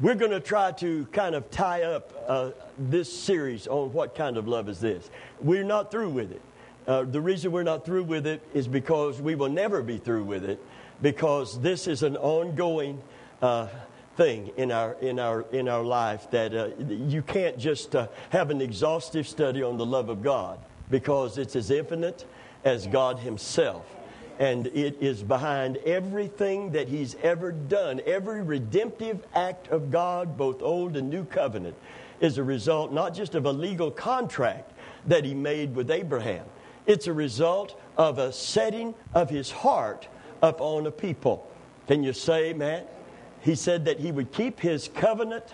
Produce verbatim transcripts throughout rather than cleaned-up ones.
we're going to try to kind of tie up uh, this series on what kind of love is this. We're not through with it. Uh, the reason we're not through with it is because we will never be through with it, because this is an ongoing uh, thing in our in our in our life that uh, you can't just uh, have an exhaustive study on the love of God, because it's as infinite as God Himself. And it is behind everything that He's ever done. Every redemptive act of God, both Old and New Covenant, is a result not just of a legal contract that He made with Abraham. It's a result of a setting of His heart upon a people. Can you say amen? He said that He would keep His covenant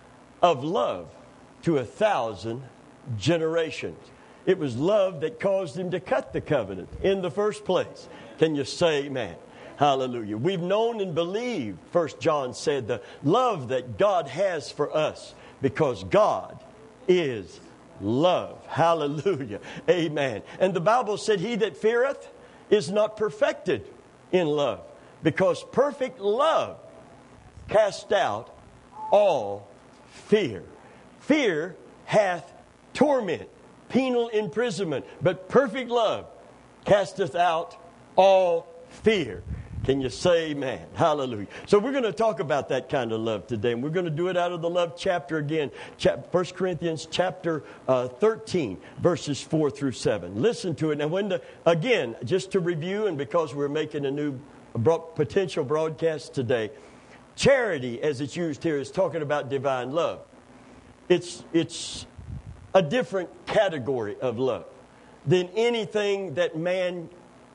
of love to a thousand generations. It was love that caused Him to cut the covenant in the first place. Can you say amen? Hallelujah. We've known and believed, First John said, the love that God has for us, because God is love. Hallelujah. Amen. And the Bible said, he that feareth is not perfected in love, because perfect love casts out all fear. Fear hath torment, penal imprisonment, but perfect love casteth out all fear. Can you say amen? Hallelujah. So we're going to talk about that kind of love today. And we're going to do it out of the love chapter again. First Corinthians chapter uh, thirteen, verses four through seven. Listen to it. And when the, again, just to review, and because we're making a new bro- potential broadcast today, charity, as it's used here, is talking about divine love. It's, it's a different category of love than anything that man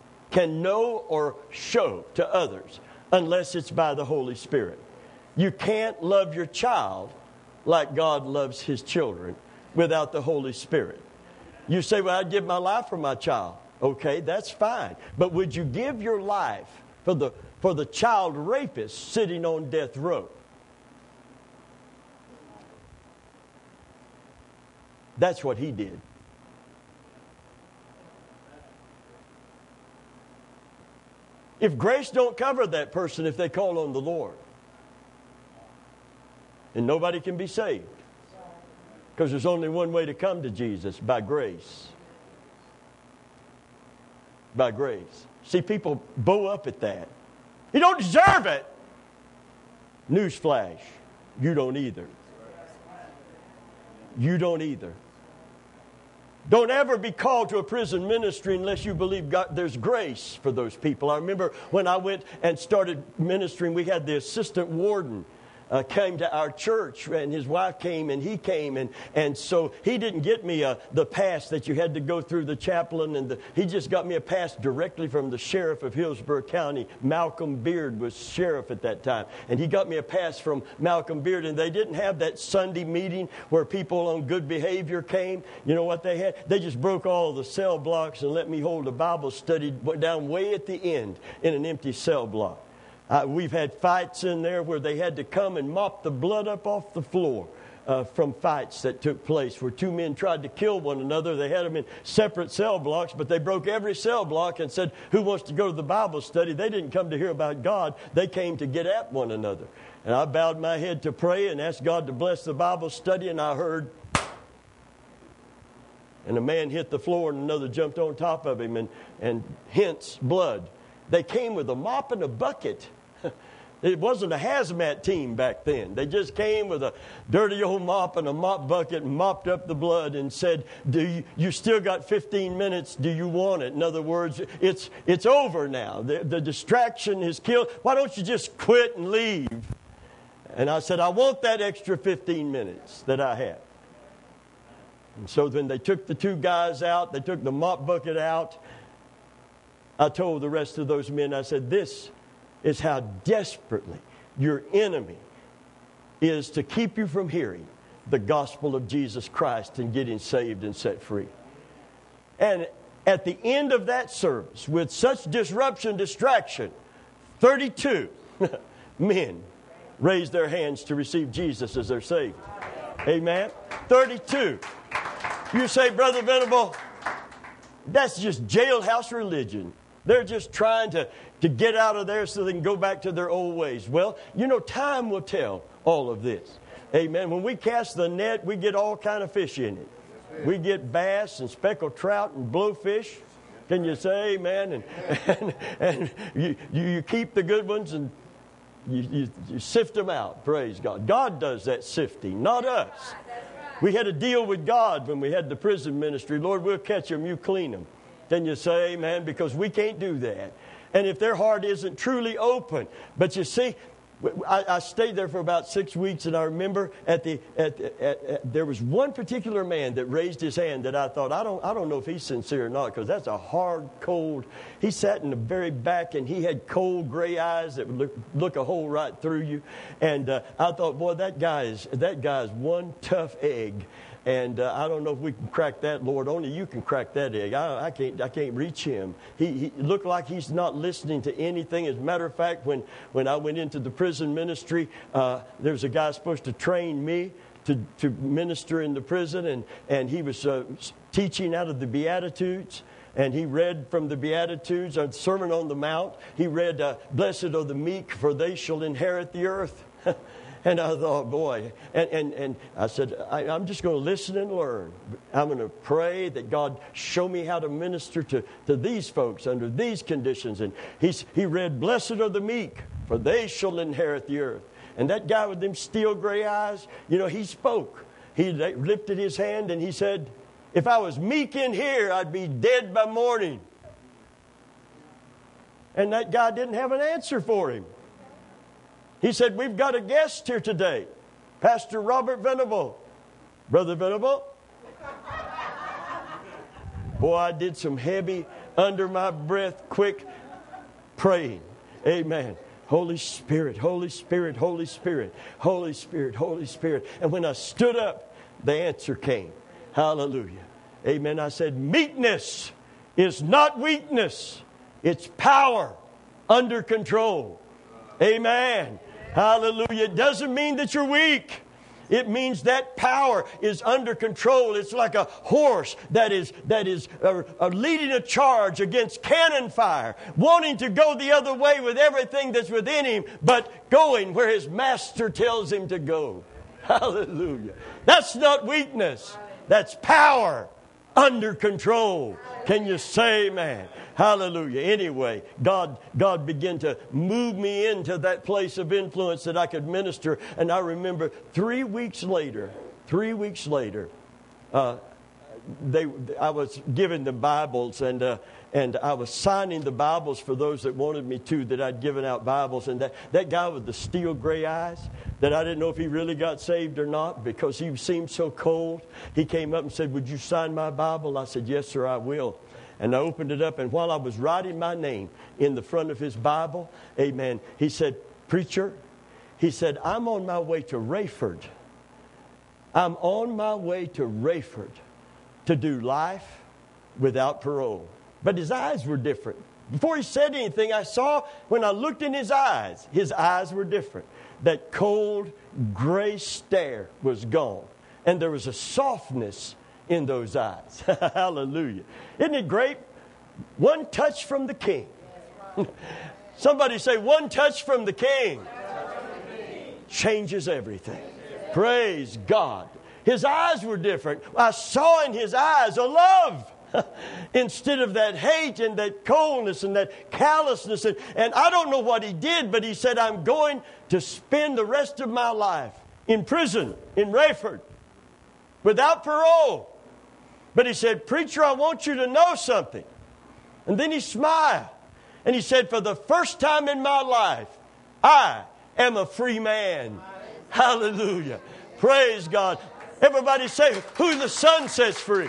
can know or show to others unless it's by the Holy Spirit. You can't love your child like God loves His children without the Holy Spirit. You say, well, I'd give my life for my child. Okay, that's fine. But would you give your life for the, for the child rapist sitting on death row? That's what he did. If grace don't cover that person if they call on the Lord, and nobody can be saved, because there's only one way to come to Jesus, by grace. By grace. See, people bow up at that. You don't deserve it. Newsflash, you don't either. You don't either. Don't ever be called to a prison ministry unless you believe God, there's grace for those people. I remember when I went and started ministering, we had the assistant warden uh, came to our church, and his wife came, and he came, and, and so he didn't get me a, the pass that you had to go through the chaplain, and the, he just got me a pass directly from the sheriff of Hillsborough County. Malcolm Beard was sheriff at that time, and he got me a pass from Malcolm Beard, and they didn't have that Sunday meeting where people on good behavior came. You know what they had? They just broke all the cell blocks and let me hold a Bible study down way at the end in an empty cell block. Uh, we've had fights in there where they had to come and mop the blood up off the floor uh, from fights that took place where two men tried to kill one another. They had them in separate cell blocks, but they broke every cell block and said, who wants to go to the Bible study? They didn't come to hear about God. They came to get at one another. And I bowed my head to pray and asked God to bless the Bible study, and I heard, and a man hit the floor and another jumped on top of him, and, and hence blood. They came with a mop and a bucket. It wasn't a hazmat team back then. They just came with a dirty old mop and a mop bucket and mopped up the blood and said, "Do you, you still got fifteen minutes? Do you want it?" In other words, it's it's over now. The, the distraction is killed. Why don't you just quit and leave? And I said, I want that extra fifteen minutes that I have. And so when they took the two guys out, they took the mop bucket out, I told the rest of those men, I said, this is how desperately your enemy is to keep you from hearing the gospel of Jesus Christ and getting saved and set free. And at the end of that service, with such disruption, distraction, thirty-two men raised their hands to receive Jesus as their Savior. Amen. thirty-two. You say, Brother Venable, that's just jailhouse religion. They're just trying to, to get out of there so they can go back to their old ways. Well, you know, time will tell all of this. Amen. When we cast the net, we get all kind of fish in it. We get bass and speckled trout and blowfish. Can you say amen? And, and, and you, you keep the good ones and you, you, you sift them out. Praise God. God does that sifting, not us. We had a deal with God when we had the prison ministry. Lord, we'll catch them, you clean them. Can you say amen? Because we can't do that. And if their heart isn't truly open. But you see, I, I stayed there for about six weeks, and I remember at the at, at, at there was one particular man that raised his hand that I thought, I don't I don't know if he's sincere or not, because that's a hard, cold. He sat in the very back, and he had cold gray eyes that would look, look a hole right through you. And uh, I thought, boy, that guy is that guy is one tough egg. And uh, I don't know if we can crack that, Lord. Only you can crack that egg. I, I can't. I can't reach him. He, he looked like he's not listening to anything. As a matter of fact, when, when I went into the prison ministry, uh, there was a guy supposed to train me to, to minister in the prison, and and he was uh, teaching out of the Beatitudes. And he read from the Beatitudes, a Sermon on the Mount. He read, uh, "Blessed are the meek, for they shall inherit the earth." And I thought, boy, and, and, and I said, I, I'm just going to listen and learn. I'm going to pray that God show me how to minister to, to these folks under these conditions. And he's, he read, "Blessed are the meek, for they shall inherit the earth." And that guy with them steel gray eyes, you know, he spoke. He lifted his hand and he said, "If I was meek in here, I'd be dead by morning." And that guy didn't have an answer for him. He said, "We've got a guest here today, Pastor Robert Venable." Brother Venable? Boy, I did some heavy, under my breath, quick praying. Amen. Holy Spirit, Holy Spirit, Holy Spirit, Holy Spirit, Holy Spirit. And when I stood up, the answer came. Hallelujah. Amen. I said, meekness is not weakness. It's power under control. Amen. Hallelujah. It doesn't mean that you're weak. It means that power is under control. It's like a horse that is that is uh, uh, leading a charge against cannon fire, wanting to go the other way with everything that's within him, but going where his master tells him to go. Hallelujah. That's not weakness. That's power under control. Can you say amen? Hallelujah. Anyway, God God began to move me into that place of influence that I could minister. And I remember three weeks later, three weeks later, uh, they I was giving the Bibles, and uh, and I was signing the Bibles for those that wanted me to, that I'd given out Bibles. And that, that guy with the steel gray eyes, that I didn't know if he really got saved or not because he seemed so cold, he came up and said, "Would you sign my Bible?" I said, "Yes, sir, I will." And I opened it up, and while I was writing my name in the front of his Bible, amen, he said, "Preacher," he said, "I'm on my way to Rayford. I'm on my way to Rayford to do life without parole." But his eyes were different. Before he said anything, I saw when I looked in his eyes, his eyes were different. That cold, gray stare was gone. And there was a softness in those eyes. Hallelujah. Isn't it great? One touch from the King. Somebody say, one touch from the King changes everything. Praise God. His eyes were different. I saw in his eyes a love. Instead of that hate and that coldness and that callousness. And, and I don't know what he did, but he said, "I'm going to spend the rest of my life in prison in Rayford without parole." But he said, "Preacher, I want you to know something." And then he smiled. And he said, "For the first time in my life, I am a free man." Hallelujah. Praise God. Everybody say, "Who the Son sets free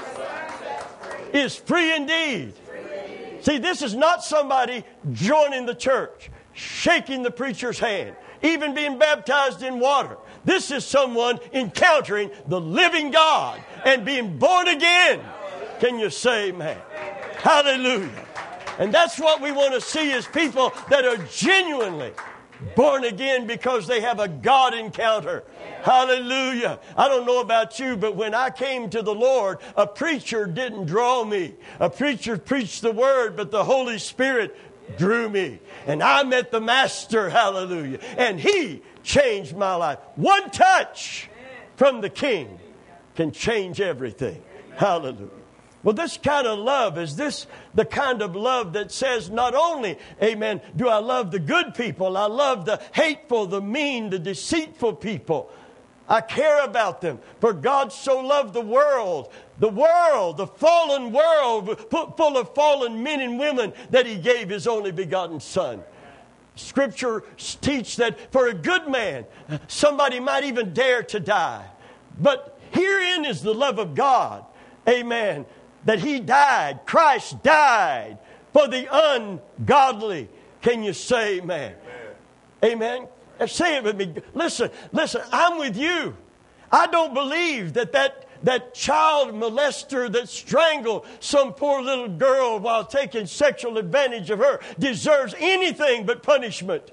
is free indeed." See, this is not somebody joining the church, shaking the preacher's hand, even being baptized in water. This is someone encountering the living God and being born again. Can you say amen? Hallelujah. And that's what we want to see, is people that are genuinely born again because they have a God encounter. Hallelujah. I don't know about you, but when I came to the Lord, a preacher didn't draw me. A preacher preached the word, but the Holy Spirit drew me. And I met the Master, hallelujah. And He changed my life. One touch from the King can change everything. Hallelujah. Well, this kind of love, is this the kind of love that says not only, amen, do I love the good people, I love the hateful, the mean, the deceitful people. I care about them. For God so loved the world, the world, the fallen world, full of fallen men and women, that He gave His only begotten Son. Scripture teaches that for a good man, somebody might even dare to die. But herein is the love of God. Amen. That He died. Christ died for the ungodly. Can you say amen? Amen. Amen. Say it with me. Listen, listen, I'm with you. I don't believe that that, that child molester that strangled some poor little girl while taking sexual advantage of her deserves anything but punishment.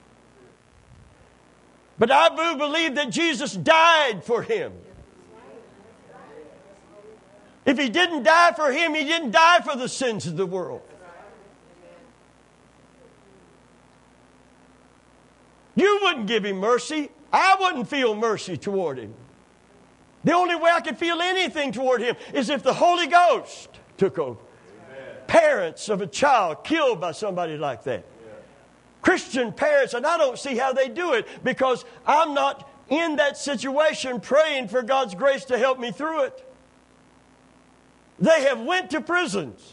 But I do believe that Jesus died for him. If He didn't die for him, He didn't die for the sins of the world. You wouldn't give him mercy. I wouldn't feel mercy toward him. The only way I could feel anything toward him is if the Holy Ghost took over. Amen. Parents of a child killed by somebody like that. Yeah. Christian parents, and I don't see how they do it, because I'm not in that situation praying for God's grace to help me through it. They have went to prisons,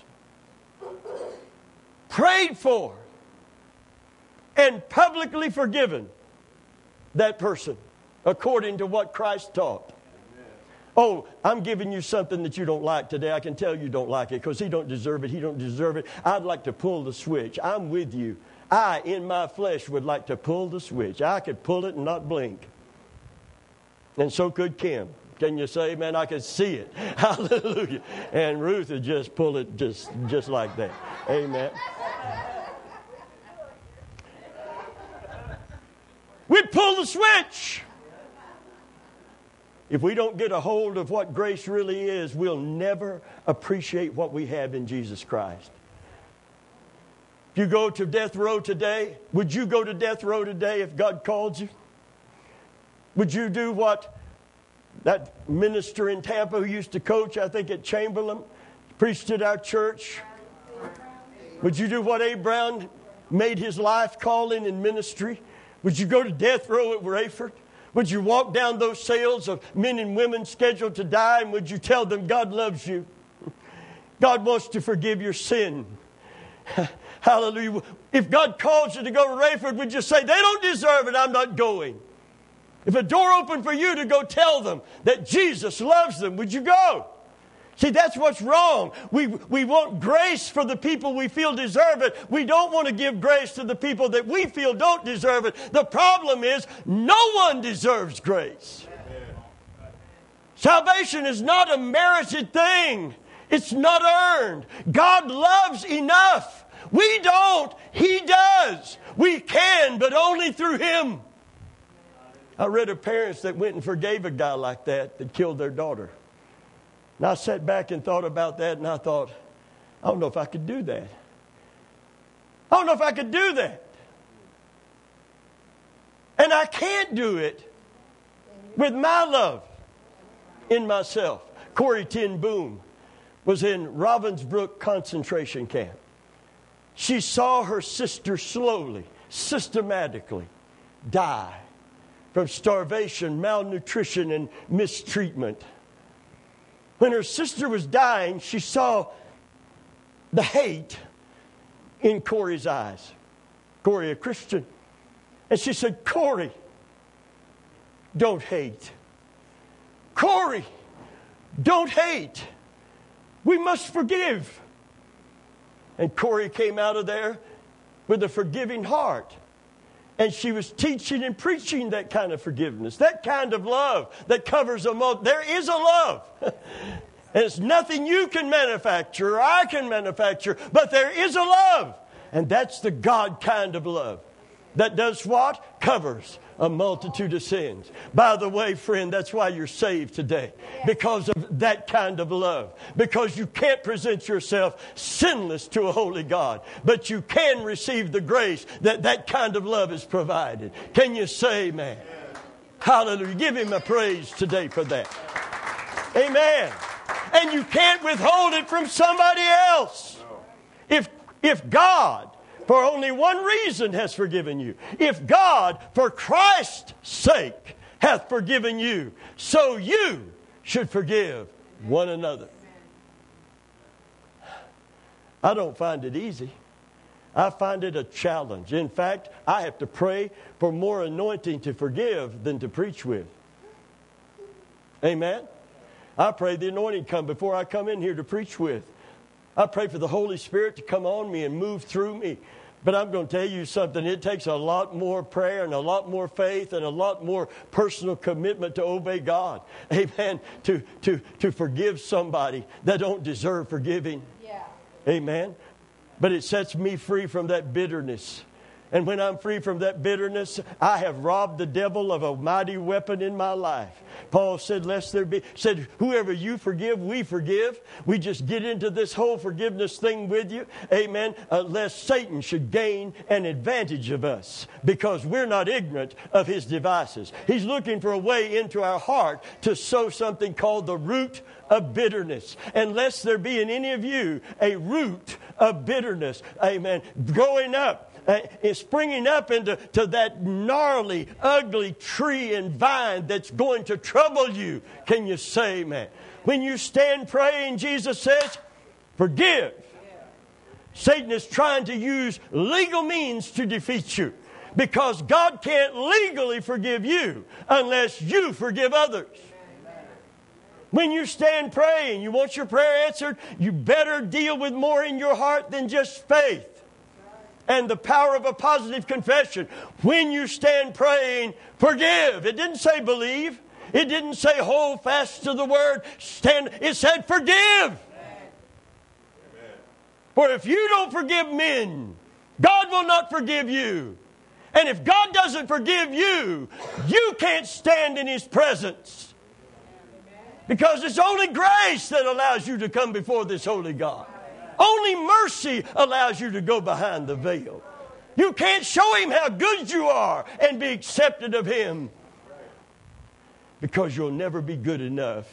prayed for, and publicly forgiven that person according to what Christ taught. Amen. Oh, I'm giving you something that you don't like today. I can tell you don't like it because he don't deserve it. He don't deserve it. I'd like to pull the switch. I'm with you. I, in my flesh, would like to pull the switch. I could pull it and not blink. And so could Kim. Can you say, man, I could see it. Hallelujah. And Ruth would just pull it just, just like that. Amen. We'd pull the switch. If we don't get a hold of what grace really is, we'll never appreciate what we have in Jesus Christ. If you go to death row today, would you go to death row today if God called you? Would you do what that minister in Tampa who used to coach, I think, at Chamberlain, preached at our church? Would you do what Abe Brown made his life calling in ministry? Would you go to death row at Rayford? Would you walk down those cells of men and women scheduled to die, and would you tell them God loves you? God wants to forgive your sin. Hallelujah. If God calls you to go to Rayford, would you say, they don't deserve it, I'm not going? If a door opened for you to go tell them that Jesus loves them, would you go? See, that's what's wrong. We, we want grace for the people we feel deserve it. We don't want to give grace to the people that we feel don't deserve it. The problem is, no one deserves grace. Amen. Salvation is not a merited thing. It's not earned. God loves enough. We don't. He does. We can, but only through Him. I read of parents that went and forgave a guy like that that killed their daughter. And I sat back and thought about that, and I thought, I don't know if I could do that. I don't know if I could do that. And I can't do it with my love in myself. Corrie ten Boom was in Ravensbrück concentration camp. She saw her sister slowly, systematically die from starvation, malnutrition, and mistreatment. When her sister was dying, she saw the hate in Corrie's eyes. Corrie, a Christian. And she said, Corrie, don't hate. Corrie, don't hate. We must forgive. And Corrie came out of there with a forgiving heart. And she was teaching and preaching that kind of forgiveness, that kind of love that covers a multitude. There is a love. And it's nothing you can manufacture or I can manufacture, but there is a love. And that's the God kind of love. that does what? Covers a multitude of sins. By the way, friend, that's why you're saved today. Because of that kind of love. Because you can't present yourself sinless to a holy God. But you can receive the grace that that kind of love is provided. Can you say amen? Hallelujah. Give Him a praise today for that. Amen. And you can't withhold it from somebody else. If, if God, for only one reason, has forgiven you, if God, for Christ's sake, hath forgiven you, so you should forgive one another. I don't find it easy. I find it a challenge. In fact, I have to pray for more anointing to forgive than to preach with. Amen? I pray the anointing come before I come in here to preach with. I pray for the Holy Spirit to come on me and move through me. But I'm going to tell you something. It takes a lot more prayer and a lot more faith and a lot more personal commitment to obey God. Amen. To, to, to forgive somebody that don't deserve forgiving. Yeah. Amen. But it sets me free from that bitterness. And when I'm free from that bitterness, I have robbed the devil of a mighty weapon in my life. Paul said, lest there be, said, whoever you forgive, we forgive. We just get into this whole forgiveness thing with you. Amen. Uh, lest Satan should gain an advantage of us because we're not ignorant of his devices. He's looking for a way into our heart to sow something called the root of bitterness. Unless there be in any of you a root of bitterness. Amen. Growing up. Uh, is springing up into to that gnarly, ugly tree and vine that's going to trouble you. Can you say amen? When you stand praying, Jesus says, forgive. Satan is trying to use legal means to defeat you because God can't legally forgive you unless you forgive others. When you stand praying, you want your prayer answered, you better deal with more in your heart than just faith. And the power of a positive confession. When you stand praying, forgive. It didn't say believe. It didn't say hold fast to the word. Stand. It said forgive. Amen. For if you don't forgive men, God will not forgive you. And if God doesn't forgive you, you can't stand in His presence. Because it's only grace that allows you to come before this holy God. Only mercy allows you to go behind the veil. You can't show Him how good you are and be accepted of Him because you'll never be good enough.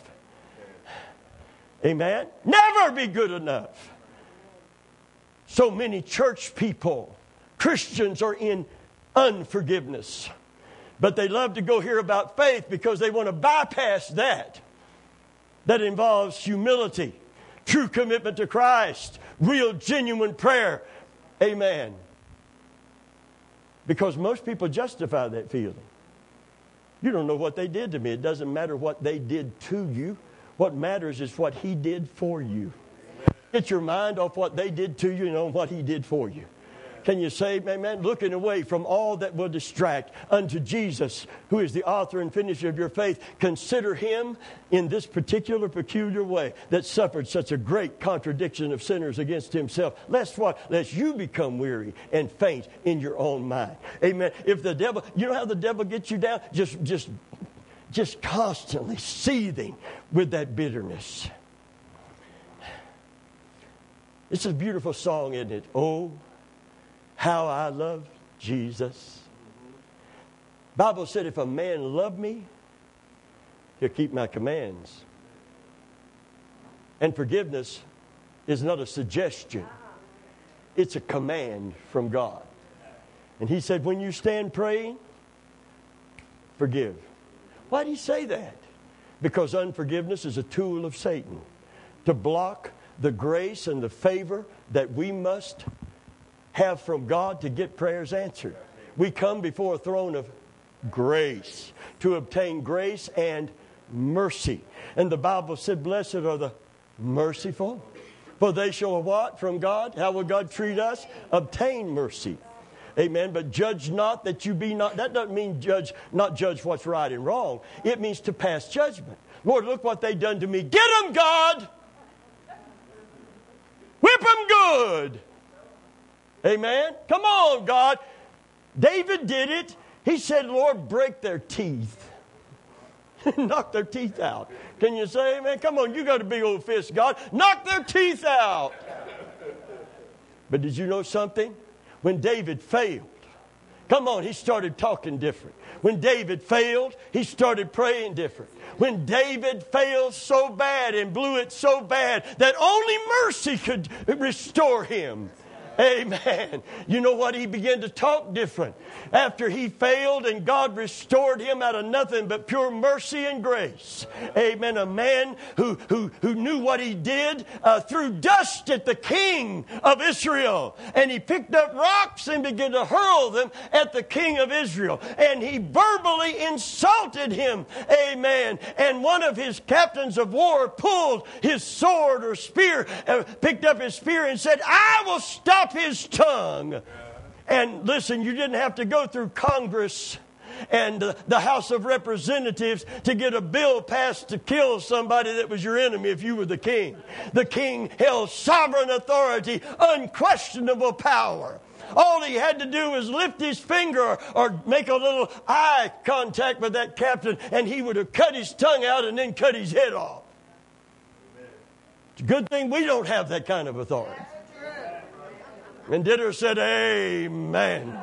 Amen? Never be good enough. So many church people, Christians, are in unforgiveness. But they love to go hear about faith because they want to bypass that. That involves humility. True commitment to Christ. Real, genuine prayer. Amen. Because most people justify that feeling. You don't know what they did to me. It doesn't matter what they did to you. What matters is what He did for you. Get your mind off what they did to you and on what He did for you. Can you say, amen? Looking away from all that will distract unto Jesus, who is the author and finisher of your faith. Consider Him in this particular peculiar way that suffered such a great contradiction of sinners against Himself. Lest what? Lest you become weary and faint in your own mind. Amen. If the devil, you know how the devil gets you down? Just, just, just constantly seething with that bitterness. It's a beautiful song, isn't it? Oh, how I love Jesus. Bible said if a man love me, he'll keep my commands. And forgiveness is not a suggestion. It's a command from God. And He said when you stand praying, forgive. Why did He say that? Because unforgiveness is a tool of Satan to block the grace and the favor that we must have from God to get prayers answered. We come before a throne of grace to obtain grace and mercy. And the Bible said, blessed are the merciful, for they shall what from God? How will God treat us? Obtain mercy. Amen. But judge not that you be not. That doesn't mean judge, not judge what's right and wrong. It means to pass judgment. Lord, look what they done to me. Get them, God. Whip them good. Amen. Come on, God. David did it. He said, Lord, break their teeth. Knock their teeth out. Can you say amen? Come on, you got a big old fist, God. Knock their teeth out. But did you know something? When David failed, come on, he started talking different. When David failed, he started praying different. When David failed so bad and blew it so bad that only mercy could restore him. Amen. You know what? He began to talk different. After he failed and God restored him out of nothing but pure mercy and grace. Amen. A man who, who, who knew what he did, uh, threw dust at the king of Israel. And he picked up rocks and began to hurl them at the king of Israel. And he verbally insulted him. Amen. And one of his captains of war pulled his sword or spear, uh, picked up his spear and said, I will stop his tongue. And listen, you didn't have to go through Congress and uh, the House of Representatives to get a bill passed to kill somebody that was your enemy if you were the king. The king held sovereign authority, unquestionable power. All he had to do was lift his finger or, or make a little eye contact with that captain, and he would have cut his tongue out and then cut his head off. It's a good thing we don't have that kind of authority. And Ditter said, amen.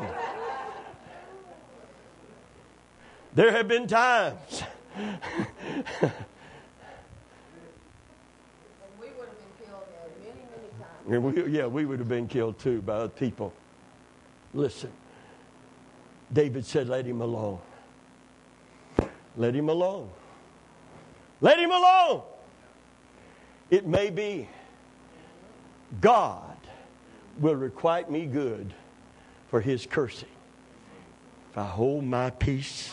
There have been times. We would have been killed many, many times. We, yeah, we would have been killed too by other people. Listen, David said, let him alone. Let him alone. Let him alone. It may be God will requite me good for his cursing if I hold my peace.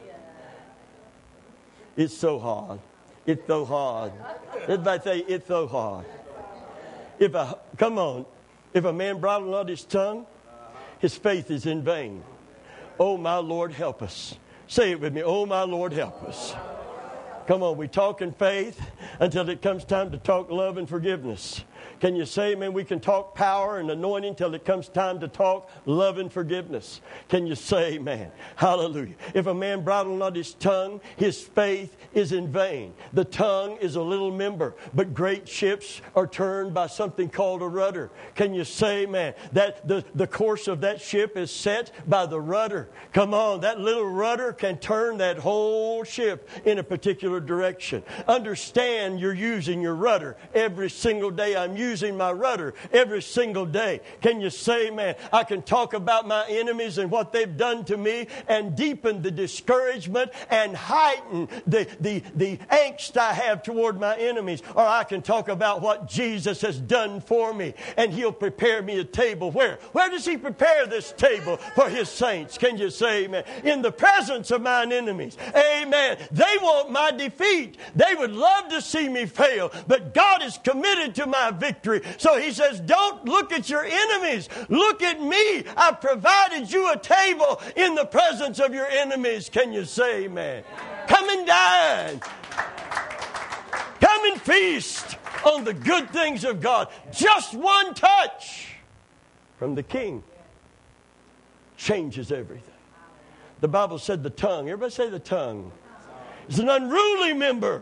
It's so hard. It's so hard. Everybody say, it's so hard. If I, come on, if a man bridle not his tongue, his faith is in vain. Oh, my Lord, help us. Say it with me. Oh, my Lord, help us. Come on, we talk in faith until it comes time to talk love and forgiveness. Can you say, man, we can talk power and anointing till it comes time to talk love and forgiveness? Can you say, man, hallelujah. If a man bridle not his tongue, his faith is in vain. The tongue is a little member, but great ships are turned by something called a rudder. Can you say, man, that the, the course of that ship is set by the rudder? Come on, that little rudder can turn that whole ship in a particular direction. Understand you're using your rudder every single day. I'm using using my rudder every single day. Can you say, man, I can talk about my enemies and what they've done to me and deepen the discouragement and heighten the, the, the angst I have toward my enemies. Or I can talk about what Jesus has done for me, and he'll prepare me a table. Where? Where does he prepare this table for his saints? Can you say, amen? In the presence of mine enemies. Amen. They want my defeat. They would love to see me fail, but God is committed to my victory. So he says, don't look at your enemies. Look at me. I provided you a table in the presence of your enemies. Can you say amen? Come and dine. Come and feast on the good things of God. Just one touch from the King changes everything. The Bible said the tongue. Everybody say the tongue. It's an unruly member.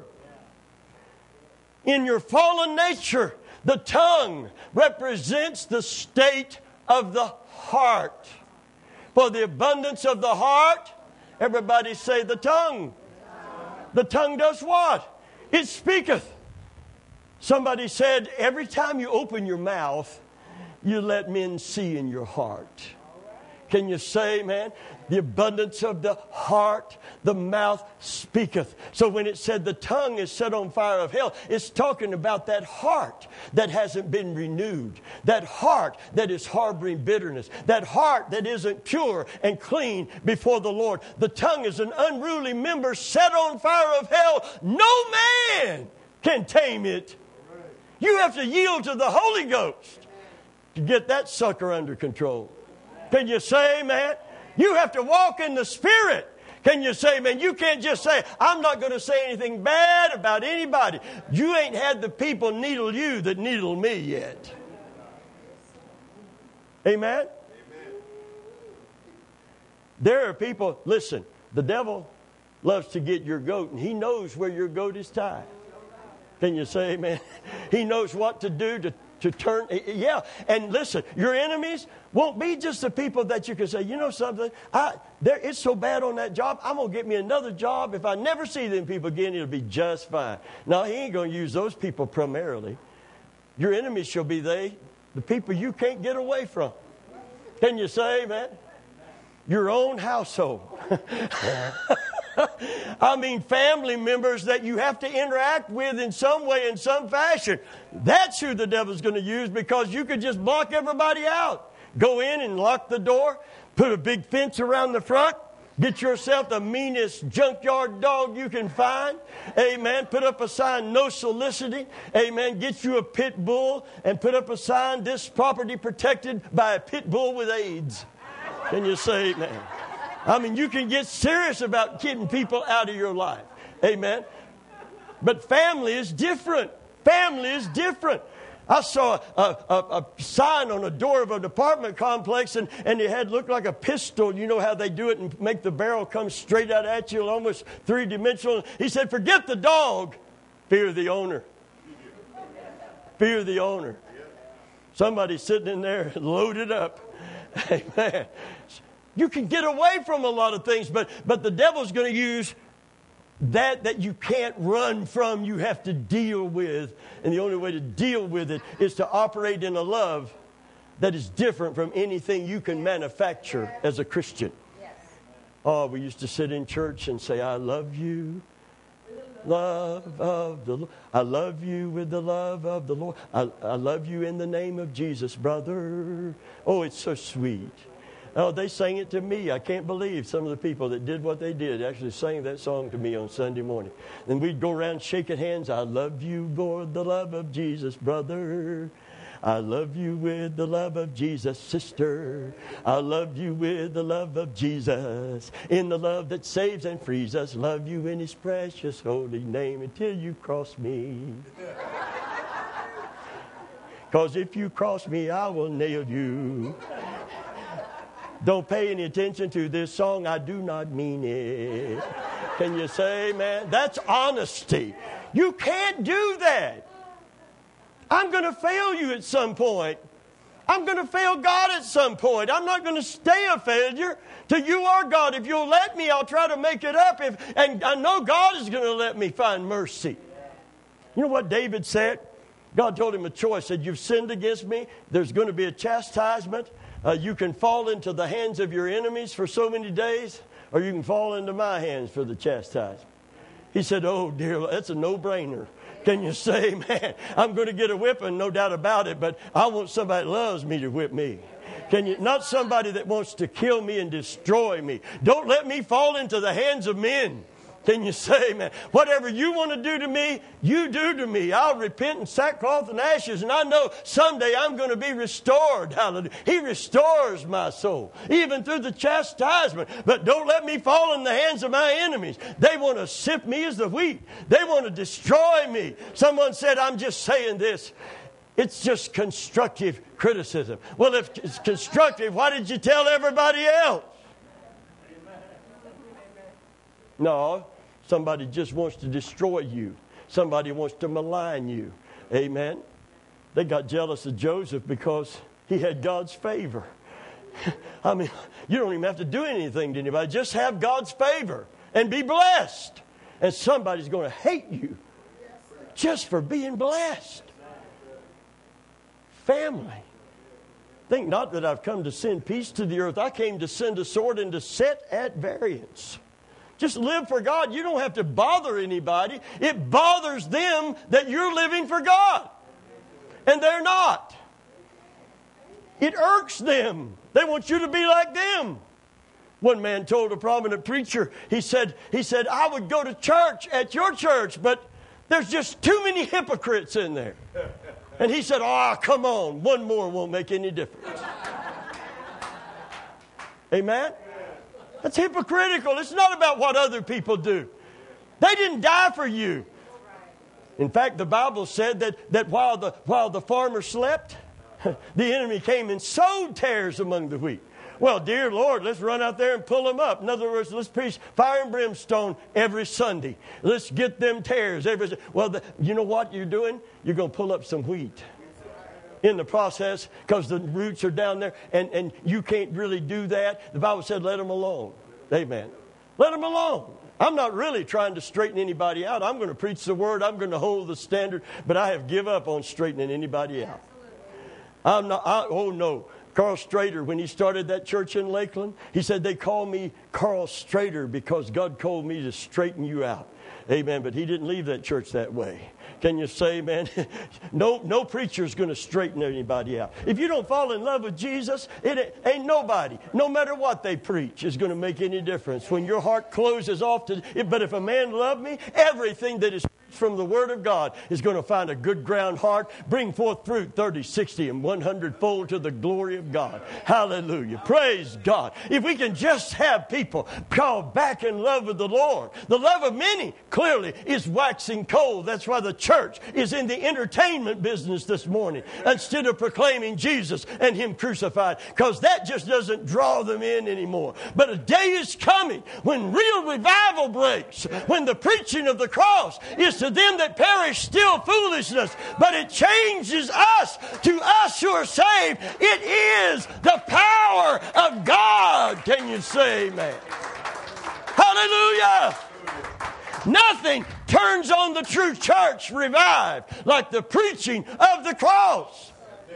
In your fallen nature, the tongue represents the state of the heart. For the abundance of the heart, everybody say the tongue. The tongue does what? It speaketh. Somebody said, every time you open your mouth, you let men see in your heart. Can you say, man, the abundance of the heart, the mouth speaketh. So when it said the tongue is set on fire of hell, it's talking about that heart that hasn't been renewed. That heart that is harboring bitterness. That heart that isn't pure and clean before the Lord. The tongue is an unruly member set on fire of hell. No man can tame it. You have to yield to the Holy Ghost to get that sucker under control. Can you say, man? You have to walk in the Spirit. Can you say, man? You can't just say, I'm not going to say anything bad about anybody. You ain't had the people needle you that needle me yet. Amen? Amen. There are people, listen, the devil loves to get your goat, and he knows where your goat is tied. Can you say amen? He knows what to do to, to turn. Yeah, and listen, your enemies won't be just the people that you can say, you know something, I, there, it's so bad on that job, I'm going to get me another job. If I never see them people again, it'll be just fine. No, he ain't going to use those people primarily. Your enemies shall be they, the people you can't get away from. Can you say amen? Your own household. I mean, family members that you have to interact with in some way, in some fashion. That's who the devil's going to use, because you could just block everybody out. Go in and lock the door, put a big fence around the front, get yourself the meanest junkyard dog you can find. Amen. Put up a sign, no soliciting. Amen. Get you a pit bull and put up a sign, this property protected by a pit bull with AIDS. Can you say amen? I mean, you can get serious about getting people out of your life. Amen. But family is different. Family is different. I saw a, a, a sign on a door of an apartment complex, and, and it had looked like a pistol. You know how they do it and make the barrel come straight out at you, almost three-dimensional. He said, forget the dog, fear the owner. Fear the owner. Somebody's sitting in there loaded up. Amen. You can get away from a lot of things, but, but the devil's going to use that that you can't run from, you have to deal with. And the only way to deal with it is to operate in a love that is different from anything you can manufacture as a Christian. Yes. Oh, we used to sit in church and say, I love you, love of the Lord. I love you with the love of the Lord. I, I love you in the name of Jesus, brother. Oh, it's so sweet. Oh, they sang it to me. I can't believe some of the people that did what they did actually sang that song to me on Sunday morning. Then we'd go around shaking hands. I love you for the love of Jesus, brother. I love you with the love of Jesus, sister. I love you with the love of Jesus. In the love that saves and frees us. Love you in his precious holy name until you cross me. Because if you cross me, I will nail you. Don't pay any attention to this song. I do not mean it. Can you say, man? That's honesty. You can't do that. I'm going to fail you at some point. I'm going to fail God at some point. I'm not going to stay a failure till you are God. If you'll let me, I'll try to make it up. If, and I know God is going to let me find mercy. You know what David said? God told him a choice. He said, you've sinned against me. There's going to be a chastisement. Uh, you can fall into the hands of your enemies for so many days, or you can fall into my hands for the chastisement. He said, oh, dear, that's a no-brainer. Can you say, man, I'm going to get a whipping, no doubt about it, but I want somebody that loves me to whip me. Can you? Not somebody that wants to kill me and destroy me. Don't let me fall into the hands of men. Can you say, man, whatever you want to do to me, you do to me. I'll repent in sackcloth and ashes, and I know someday I'm going to be restored. Hallelujah. He restores my soul, even through the chastisement. But don't let me fall in the hands of my enemies. They want to sift me as the wheat. They want to destroy me. Someone said, I'm just saying this. It's just constructive criticism. Well, if it's constructive, why did you tell everybody else? No. Somebody just wants to destroy you. Somebody wants to malign you. Amen. They got jealous of Joseph because he had God's favor. I mean, you don't even have to do anything to anybody. Just have God's favor and be blessed. And somebody's going to hate you just for being blessed. Family. Think not that I've come to send peace to the earth. I came to send a sword and to set at variance. Just live for God. You don't have to bother anybody. It bothers them that you're living for God. And they're not. It irks them. They want you to be like them. One man told a prominent preacher, he said, he said, I would go to church at your church, but there's just too many hypocrites in there. And he said, oh, come on. One more won't make any difference. Amen? That's hypocritical. It's not about what other people do. They didn't die for you. In fact, the Bible said that, that while the while the farmer slept, the enemy came and sowed tares among the wheat. Well, dear Lord, let's run out there and pull them up. In other words, let's preach fire and brimstone every Sunday. Let's get them tares every. Well, the, you know what you're doing? You're going to pull up some wheat in the process because the roots are down there, and, and you can't really do that. The Bible said, let them alone. Amen. Let them alone. I'm not really trying to straighten anybody out. I'm going to preach the word. I'm going to hold the standard, but I have give up on straightening anybody out. I'm not. I, oh no. Carl Strader, when he started that church in Lakeland, he said, they call me Carl Strader because God called me to straighten you out. Amen. But he didn't leave that church that way. Can you say, man, no no preacher is going to straighten anybody out. If you don't fall in love with Jesus, it ain't nobody, no matter what they preach, is going to make any difference. When your heart closes off to it, but if a man love me, everything that is from the Word of God is going to find a good ground heart, bring forth fruit thirty, sixty, and one hundred fold to the glory of God. Hallelujah. Praise God. If we can just have people called back in love with the Lord. The love of many clearly is waxing cold. That's why the church is in the entertainment business this morning instead of proclaiming Jesus and Him crucified, because that just doesn't draw them in anymore. But a day is coming when real revival breaks, when the preaching of the cross is to them that perish still foolishness, but it changes us to us who are saved. It is the power of God. Can you say amen? Hallelujah. Nothing turns on the true church revived like the preaching of the cross.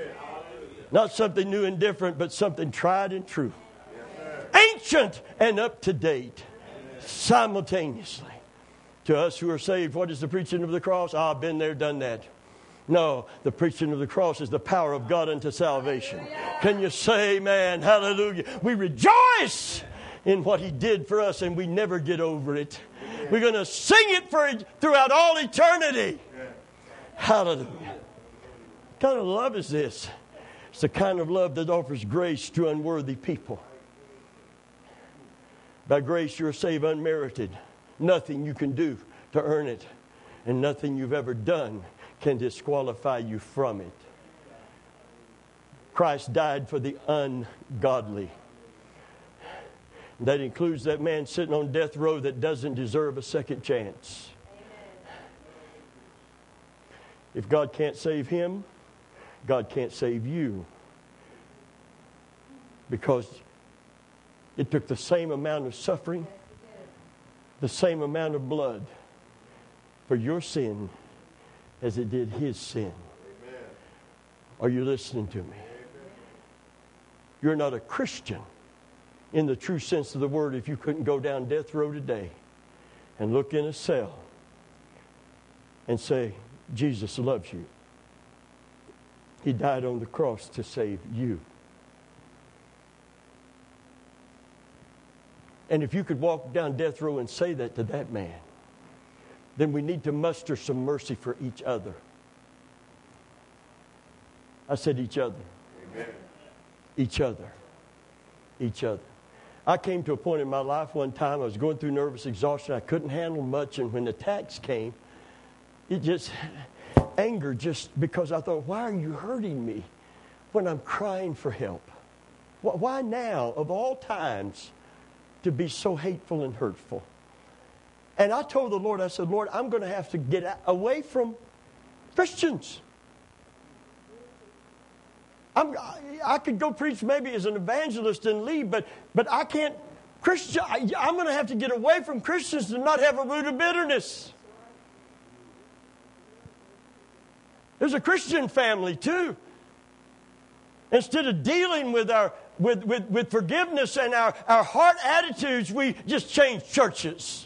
Not something new and different, but something tried and true. Ancient and up to date simultaneously. To us who are saved, what is the preaching of the cross? Oh, I've been there, done that. No, the preaching of the cross is the power of God unto salvation. Can you say amen? Hallelujah. We rejoice in what He did for us, and we never get over it. We're going to sing it for throughout all eternity. Hallelujah. What kind of love is this? It's the kind of love that offers grace to unworthy people. By grace you're saved unmerited. Nothing you can do to earn it, and nothing you've ever done can disqualify you from it. Christ died for the ungodly. That includes that man sitting on death row that doesn't deserve a second chance. Amen. If God can't save him, God can't save you. Because it took the same amount of suffering, the same amount of blood for your sin as it did his sin. Amen. Are you listening to me? Amen. You're not a Christian in the true sense of the word if you couldn't go down death row today and look in a cell and say, Jesus loves you. He died on the cross to save you. And if you could walk down death row and say that to that man, then we need to muster some mercy for each other. I said each other. Amen. Each other. Each other. I came to a point in my life one time, I was going through nervous exhaustion. I couldn't handle much, and when the attacks came, it just, anger just, because I thought, why are you hurting me when I'm crying for help? Why now, of all times, to be so hateful and hurtful? And I told the Lord, I said, Lord, I'm going to have to get away from Christians. I'm, I could go preach maybe as an evangelist and leave, but, but I can't, Christian, I, I'm going to have to get away from Christians to not have a root of bitterness. There's a Christian family too. Instead of dealing with our with, with, with forgiveness and our, our heart attitudes, we just change churches.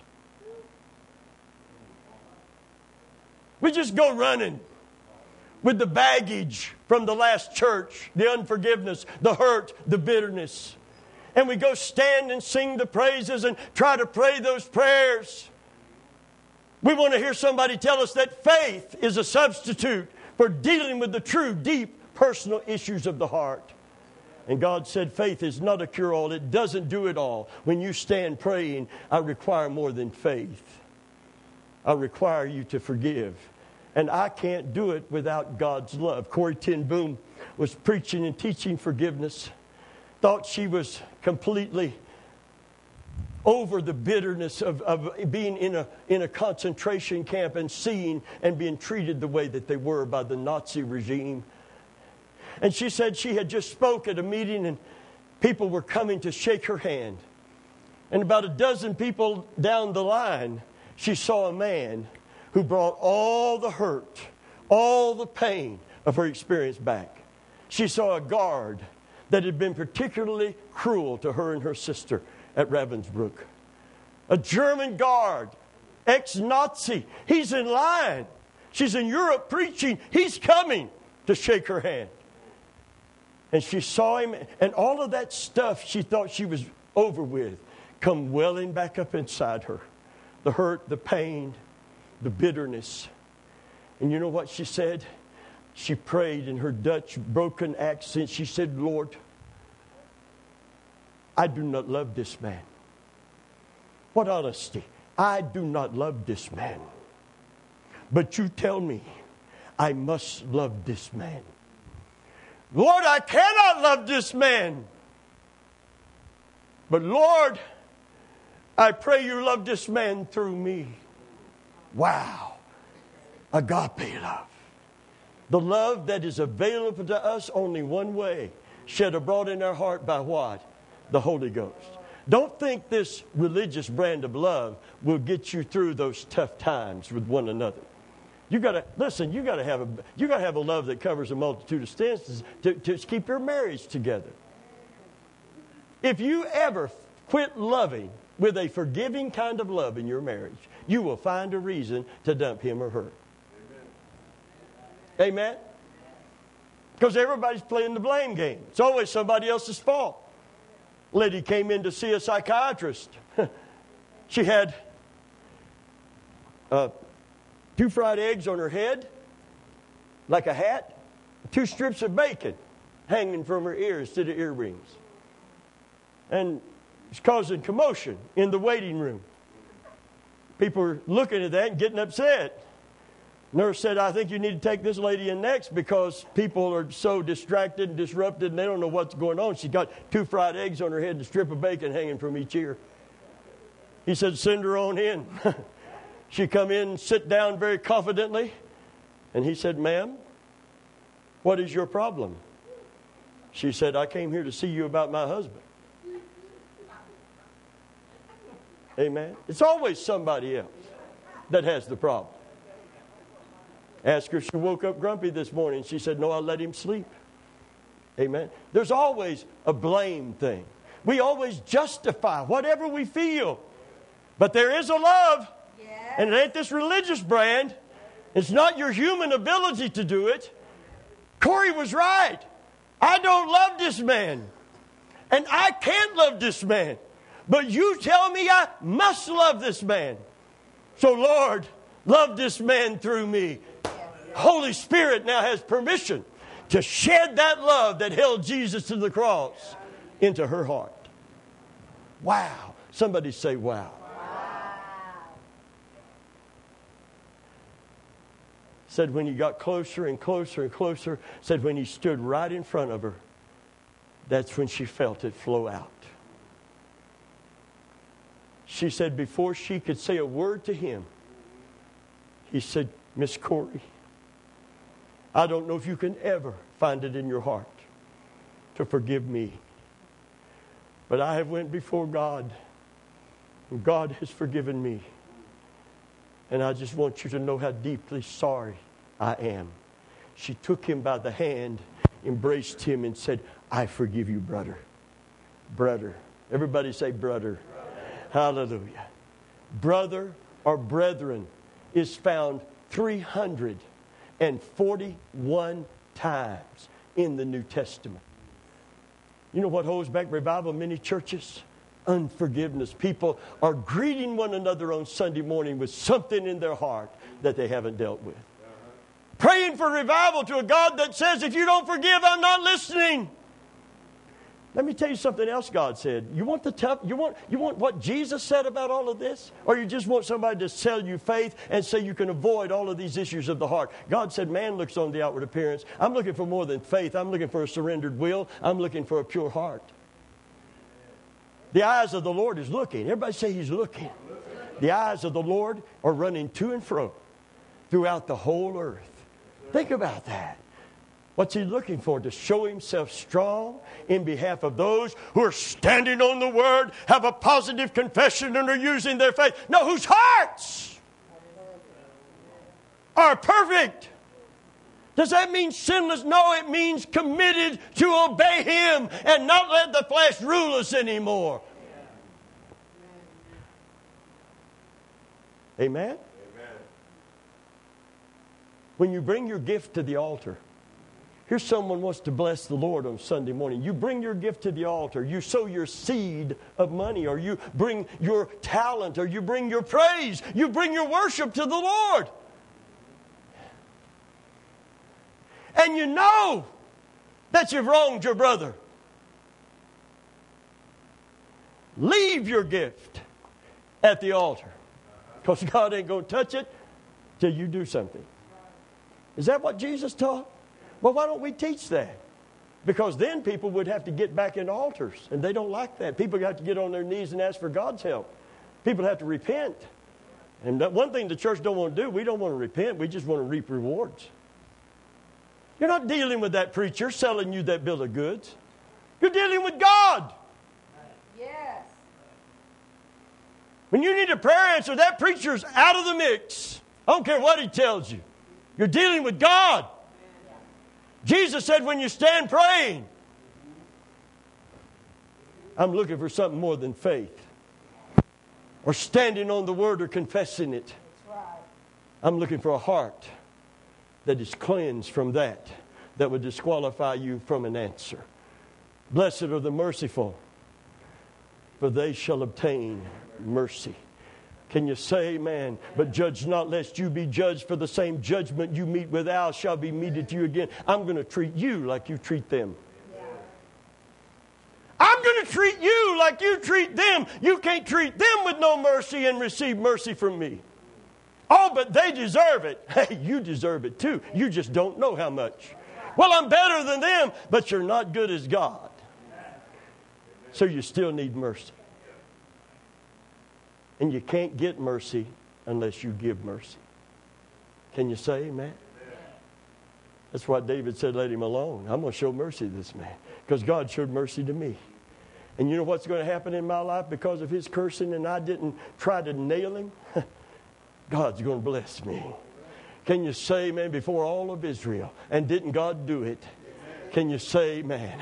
We just go running with the baggage from the last church, the unforgiveness, the hurt, the bitterness. And we go stand and sing the praises and try to pray those prayers. We want to hear somebody tell us that faith is a substitute for dealing with the true, deep, personal issues of the heart. And God said faith is not a cure-all. It doesn't do it all. When you stand praying, I require more than faith. I require you to forgive. And I can't do it without God's love. Corrie ten Boom was preaching and teaching forgiveness. thought she was completely over the bitterness of, of being in a, in a concentration camp and seeing and being treated the way that they were by the Nazi regime. And she said she had just spoke at a meeting and people were coming to shake her hand. And about a dozen people down the line, she saw a man who brought all the hurt, all the pain of her experience back. She saw a guard that had been particularly cruel to her and her sister at Ravensbrück. A German guard, ex-Nazi. He's in line. She's in Europe preaching. He's coming to shake her hand. And she saw him, and all of that stuff she thought she was over with come welling back up inside her. The hurt, the pain, the bitterness. And you know what she said? She prayed in her Dutch broken accent. She said, Lord, I do not love this man. What honesty. I do not love this man. But you tell me, I must love this man. Lord, I cannot love this man. But Lord, I pray you love this man through me. Wow. Agape love. The love that is available to us only one way. Shed abroad in our heart by what? The Holy Ghost. Don't think this religious brand of love will get you through those tough times with one another. You got to listen. You got to have a you got to have a love that covers a multitude of sins to, to keep your marriage together. If you ever quit loving with a forgiving kind of love in your marriage, you will find a reason to dump him or her. Amen? Because everybody's playing the blame game. It's always somebody else's fault. Lady came in to see a psychiatrist. She had uh, two fried eggs on her head, like a hat, two strips of bacon hanging from her ears to the earrings. And it's causing commotion in the waiting room. People are looking at that and getting upset. Nurse said, I think you need to take this lady in next because people are so distracted and disrupted and they don't know what's going on. She's got two fried eggs on her head and a strip of bacon hanging from each ear. He said, send her on in. She come in and sit down very confidently. And he said, ma'am, what is your problem? She said, I came here to see you about my husband. Amen. It's always somebody else that has the problem. Asked her, she woke up grumpy this morning. She said, no, I let him sleep. Amen. There's always a blame thing. We always justify whatever we feel. But there is a love. Yes. And it ain't this religious brand. It's not your human ability to do it. Corey was right. I don't love this man. And I can't love this man. But you tell me I must love this man. So Lord, love this man through me. Holy Spirit now has permission to shed that love that held Jesus to the cross into her heart. Wow. Somebody say wow. Wow. Said when he got closer and closer and closer, said when he stood right in front of her, that's when she felt it flow out. She said before she could say a word to him, he said, Miss Corey, I don't know if you can ever find it in your heart to forgive me. But I have went before God, and God has forgiven me. And I just want you to know how deeply sorry I am. She took him by the hand, embraced him, and said, I forgive you, brother. Brother. Everybody say brother. Hallelujah. Brother or brethren is found three hundred forty-one times in the New Testament. You know what holds back revival in many churches? Unforgiveness. People are greeting one another on Sunday morning with something in their heart that they haven't dealt with. Uh-huh. Praying for revival to a God that says, if you don't forgive, I'm not listening. Let me tell you something else God said. You want the tough, you want you want what Jesus said about all of this? Or you just want somebody to sell you faith and say you can avoid all of these issues of the heart? God said man looks on the outward appearance. I'm looking for more than faith. I'm looking for a surrendered will. I'm looking for a pure heart. The eyes of the Lord is looking. Everybody say He's looking. The eyes of the Lord are running to and fro throughout the whole earth. Think about that. What's He looking for? To show Himself strong in behalf of those who are standing on the Word, have a positive confession, and are using their faith. No, whose hearts are perfect. Does that mean sinless? No, it means committed to obey Him and not let the flesh rule us anymore. Amen? Amen. When you bring your gift to the altar, here's someone wants to bless the Lord on Sunday morning. You bring your gift to the altar. You sow your seed of money, or you bring your talent, or you bring your praise. You bring your worship to the Lord. And you know that you've wronged your brother. Leave your gift at the altar, because God ain't going to touch it till you do something. Is that what Jesus taught? Well, why don't we teach that? Because then people would have to get back in altars, and they don't like that. People have to get on their knees and ask for God's help. People have to repent. And that one thing the church don't want to do, we don't want to repent. We just want to reap rewards. You're not dealing with that preacher selling you that bill of goods. You're dealing with God. Yes. When you need a prayer answer, that preacher's out of the mix. I don't care what he tells you. You're dealing with God. Jesus said when you stand praying, I'm looking for something more than faith, or standing on the Word, or confessing it. That's right. I'm looking for a heart that is cleansed from that, that would disqualify you from an answer. Blessed are the merciful, for they shall obtain mercy. Can you say amen? But judge not, lest you be judged, for the same judgment you meet without shall be meted to you again. I'm going to treat you like you treat them. Yeah. I'm going to treat you like you treat them. You can't treat them with no mercy and receive mercy from me. Oh, but they deserve it. Hey, you deserve it too. You just don't know how much. Well, I'm better than them, but you're not good as God. So you still need mercy. And you can't get mercy unless you give mercy. Can you say amen? That's why David said, let him alone. I'm going to show mercy to this man, because God showed mercy to me. And you know what's going to happen in my life because of his cursing and I didn't try to nail him? God's going to bless me. Can you say amen before all of Israel? And didn't God do it? Can you say amen?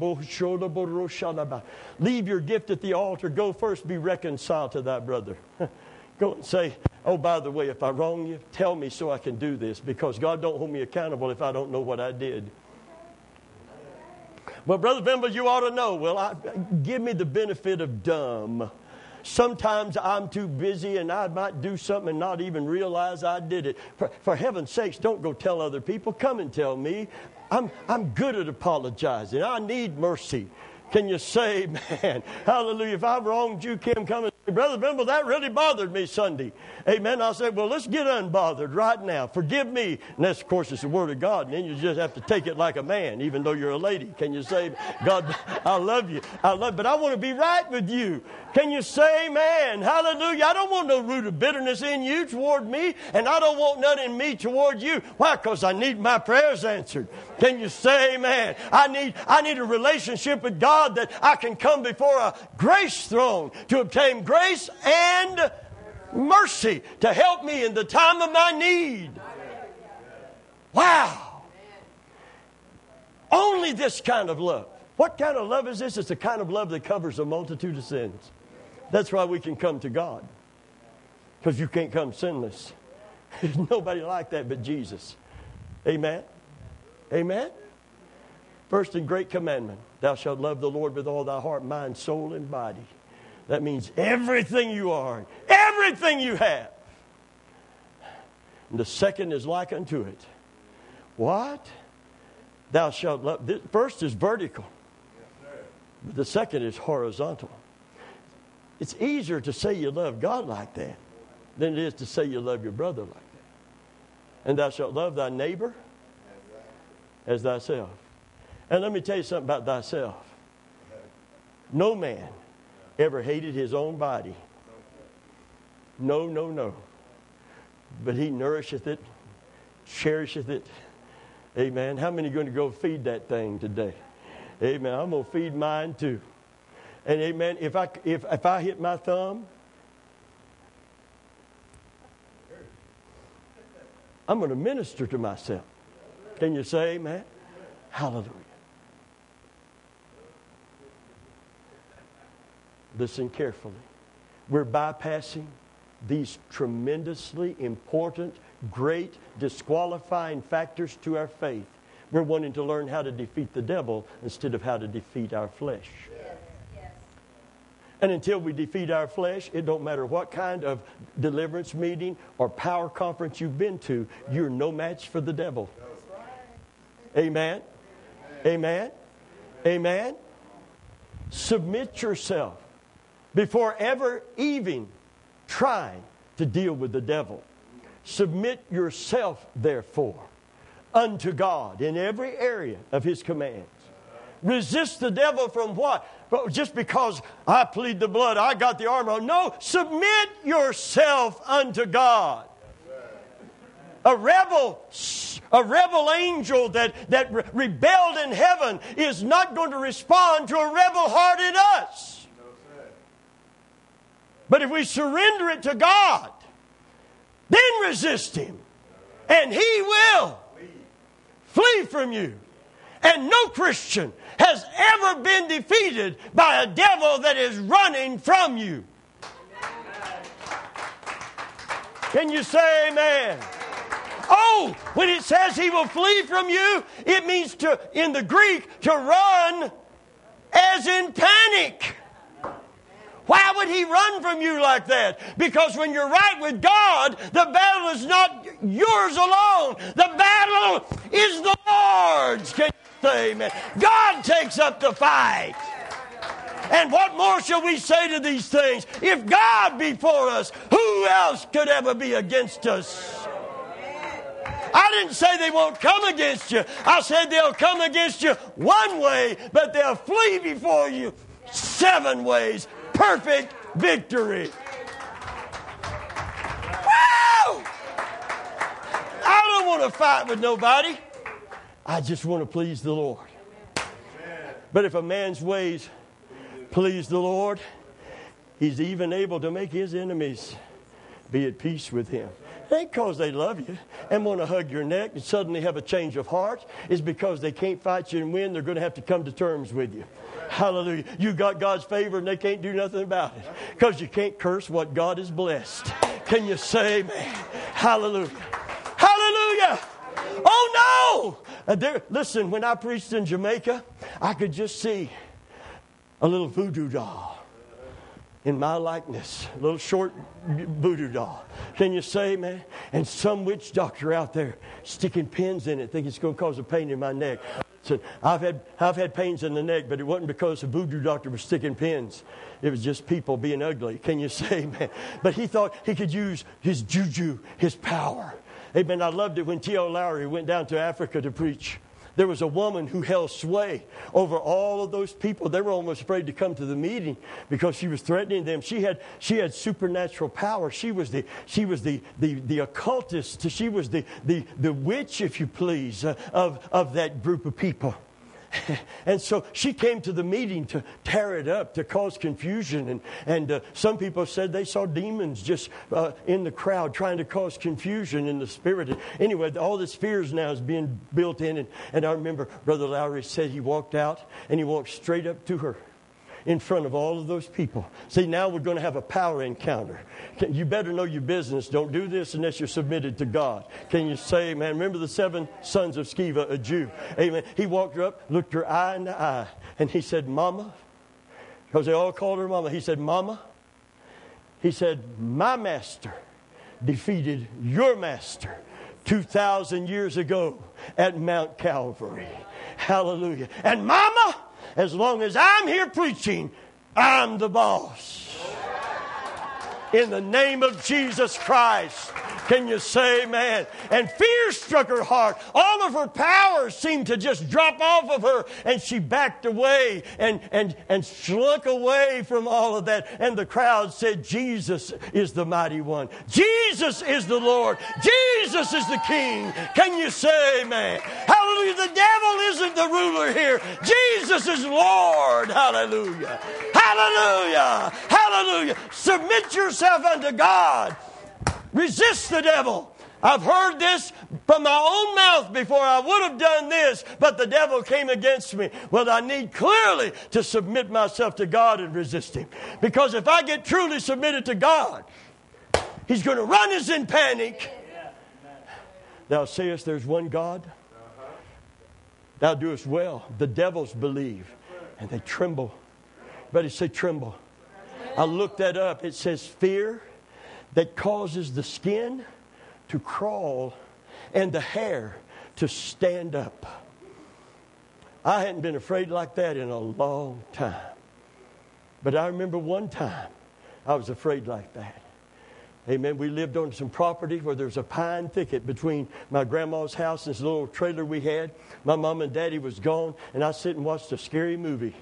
Leave your gift at the altar. Go first be reconciled to thy brother. Go and say, oh, by the way, if I wrong you, tell me so I can do this, because God don't hold me accountable if I don't know what I did. Well, Brother Bimble, you ought to know. Well, I, give me the benefit of dumb. Sometimes I'm too busy and I might do something and not even realize I did it. For, for heaven's sakes, don't go tell other people. Come and tell me. I'm, I'm good at apologizing. I need mercy. Can you say, man, hallelujah, if I've wronged you, Kim, come and say, Brother Bimble, that really bothered me Sunday. Amen. I'll say, well, let's get unbothered right now. Forgive me. And that's, of course, it's the Word of God. And then you just have to take it like a man, even though you're a lady. Can you say, God, I love you. I love, but I want to be right with you. Can you say amen? Hallelujah. I don't want no root of bitterness in you toward me, and I don't want none in me toward you. Why? Because I need my prayers answered. Can you say amen? I need, I need a relationship with God that I can come before a grace throne to obtain grace and mercy to help me in the time of my need. Wow. Only this kind of love. What kind of love is this? It's the kind of love that covers a multitude of sins. That's why we can come to God. Because you can't come sinless. There's nobody like that but Jesus. Amen? Amen? First and great commandment, thou shalt love the Lord with all thy heart, mind, soul, and body. That means everything you are, everything you have. And the second is like unto it. What? Thou shalt love. This first is vertical. But the second is horizontal. It's easier to say you love God like that than it is to say you love your brother like that. And thou shalt love thy neighbor as thyself. And let me tell you something about thyself. No man ever hated his own body. No, no, no. But he nourisheth it, cherisheth it. Amen. How many are going to go feed that thing today? Amen. I'm going to feed mine too. And amen, if I, if, if I hit my thumb, I'm going to minister to myself. Can you say amen? Hallelujah. Listen carefully. We're bypassing these tremendously important, great, disqualifying factors to our faith. We're wanting to learn how to defeat the devil instead of how to defeat our flesh. Yes. Yes. And until we defeat our flesh, it don't matter what kind of deliverance meeting or power conference you've been to, you're no match for the devil. Amen? Amen? Amen? Submit yourself before ever even trying to deal with the devil. Submit yourself, therefore, unto God in every area of His commands. Resist the devil from what? Just because I plead the blood, I got the armor on. No, submit yourself unto God. A rebel, a rebel angel that, that re- rebelled in heaven is not going to respond to a rebel-hearted us. But if we surrender it to God, then resist Him, and He will flee from you. And no Christian has ever been defeated by a devil that is running from you. Can you say amen? Oh, when it says he will flee from you, it means to, in the Greek, to run as in panic. Why would he run from you like that? Because when you're right with God, the battle is not yours alone. The battle is the Lord's. Can you say amen? God takes up the fight. And what more shall we say to these things? If God be for us, who else could ever be against us? I didn't say they won't come against you. I said they'll come against you one way, but they'll flee before you seven ways. Perfect victory. Woo! I don't want to fight with nobody. I just want to please the Lord. But if a man's ways please the Lord, he's even able to make his enemies be at peace with him. It ain't because they love you and want to hug your neck and suddenly have a change of heart. It's because they can't fight you and win. They're going to have to come to terms with you. Hallelujah. You got God's favor and they can't do nothing about it. Because you can't curse what God has blessed. Can you say amen? Hallelujah. Hallelujah. Oh no! Uh, there, listen, when I preached in Jamaica, I could just see a little voodoo doll in my likeness, a little short voodoo doll. Can you say, man? And some witch doctor out there sticking pins in it, thinking it's going to cause a pain in my neck. So I've had I've had pains in the neck, but it wasn't because the voodoo doctor was sticking pins. It was just people being ugly. Can you say, man? But he thought he could use his juju, his power. Amen. I loved it when T L Lowry went down to Africa to preach. There was a woman who held sway over all of those people. They were almost afraid to come to the meeting because she was threatening them. She had she had supernatural power. She was the she was the the, the occultist. She was the the, the witch, if you please, uh, of of that group of people. And so she came to the meeting to tear it up, to cause confusion. And, and uh, some people said they saw demons just uh, in the crowd trying to cause confusion in the spirit. And anyway, all this fears now is being built in. And, and I remember Brother Lowry said he walked out and he walked straight up to her in front of all of those people. See, now we're going to have a power encounter. You better know your business. Don't do this unless you're submitted to God. Can you say, man, remember the seven sons of Sceva, a Jew? Amen. He walked her up, looked her eye in the eye, and he said, Mama, because they all called her Mama. He said, Mama, he said, my master defeated your master two thousand years ago at Mount Calvary. Hallelujah. And Mama, as long as I'm here preaching, I'm the boss. In the name of Jesus Christ. Can you say amen? And fear struck her heart. All of her powers seemed to just drop off of her, and she backed away and, and, and slunk away from all of that. And the crowd said, Jesus is the mighty one. Jesus is the Lord. Jesus is the King. Can you say amen? Hallelujah. The devil isn't the ruler here. Jesus is Lord. Hallelujah. Hallelujah. Hallelujah. Submit yourself unto God. Resist the devil. I've heard this from my own mouth before. I would have done this, but the devil came against me. Well, I need clearly to submit myself to God and resist him. Because if I get truly submitted to God, he's going to run us in panic. Thou sayest there's one God. Thou doest well. The devils believe, and they tremble. Everybody say tremble. I looked that up. It says fear that causes the skin to crawl and the hair to stand up. I hadn't been afraid like that in a long time. But I remember one time I was afraid like that. Amen. We lived on some property where there's a pine thicket between my grandma's house and this little trailer we had. My mom and daddy was gone, and I sit and watched a scary movie.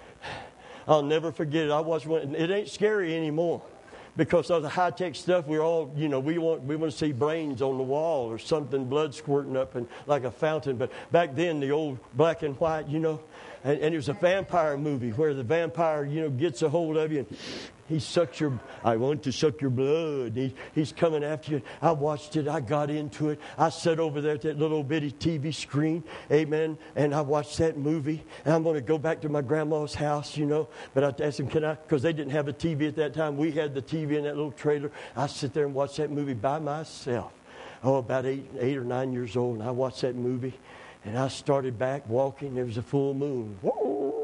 I'll never forget it. I watched one. It ain't scary anymore because of the high-tech stuff. We're all, you know, we want we want to see brains on the wall or something, blood squirting up and like a fountain. But back then, the old black and white, you know, and, and it was a vampire movie where the vampire, you know, gets a hold of you and he sucks your, I want to suck your blood. He, he's coming after you. I watched it. I got into it. I sat over there at that little bitty T V screen. Amen. And I watched that movie. And I'm going to go back to my grandma's house, you know. But I asked him, can I? Because they didn't have a T V at that time. We had the T V in that little trailer. I sit there and watch that movie by myself. Oh, about eight, eight or nine years old. And I watched that movie. And I started back walking. There was a full moon. Whoa.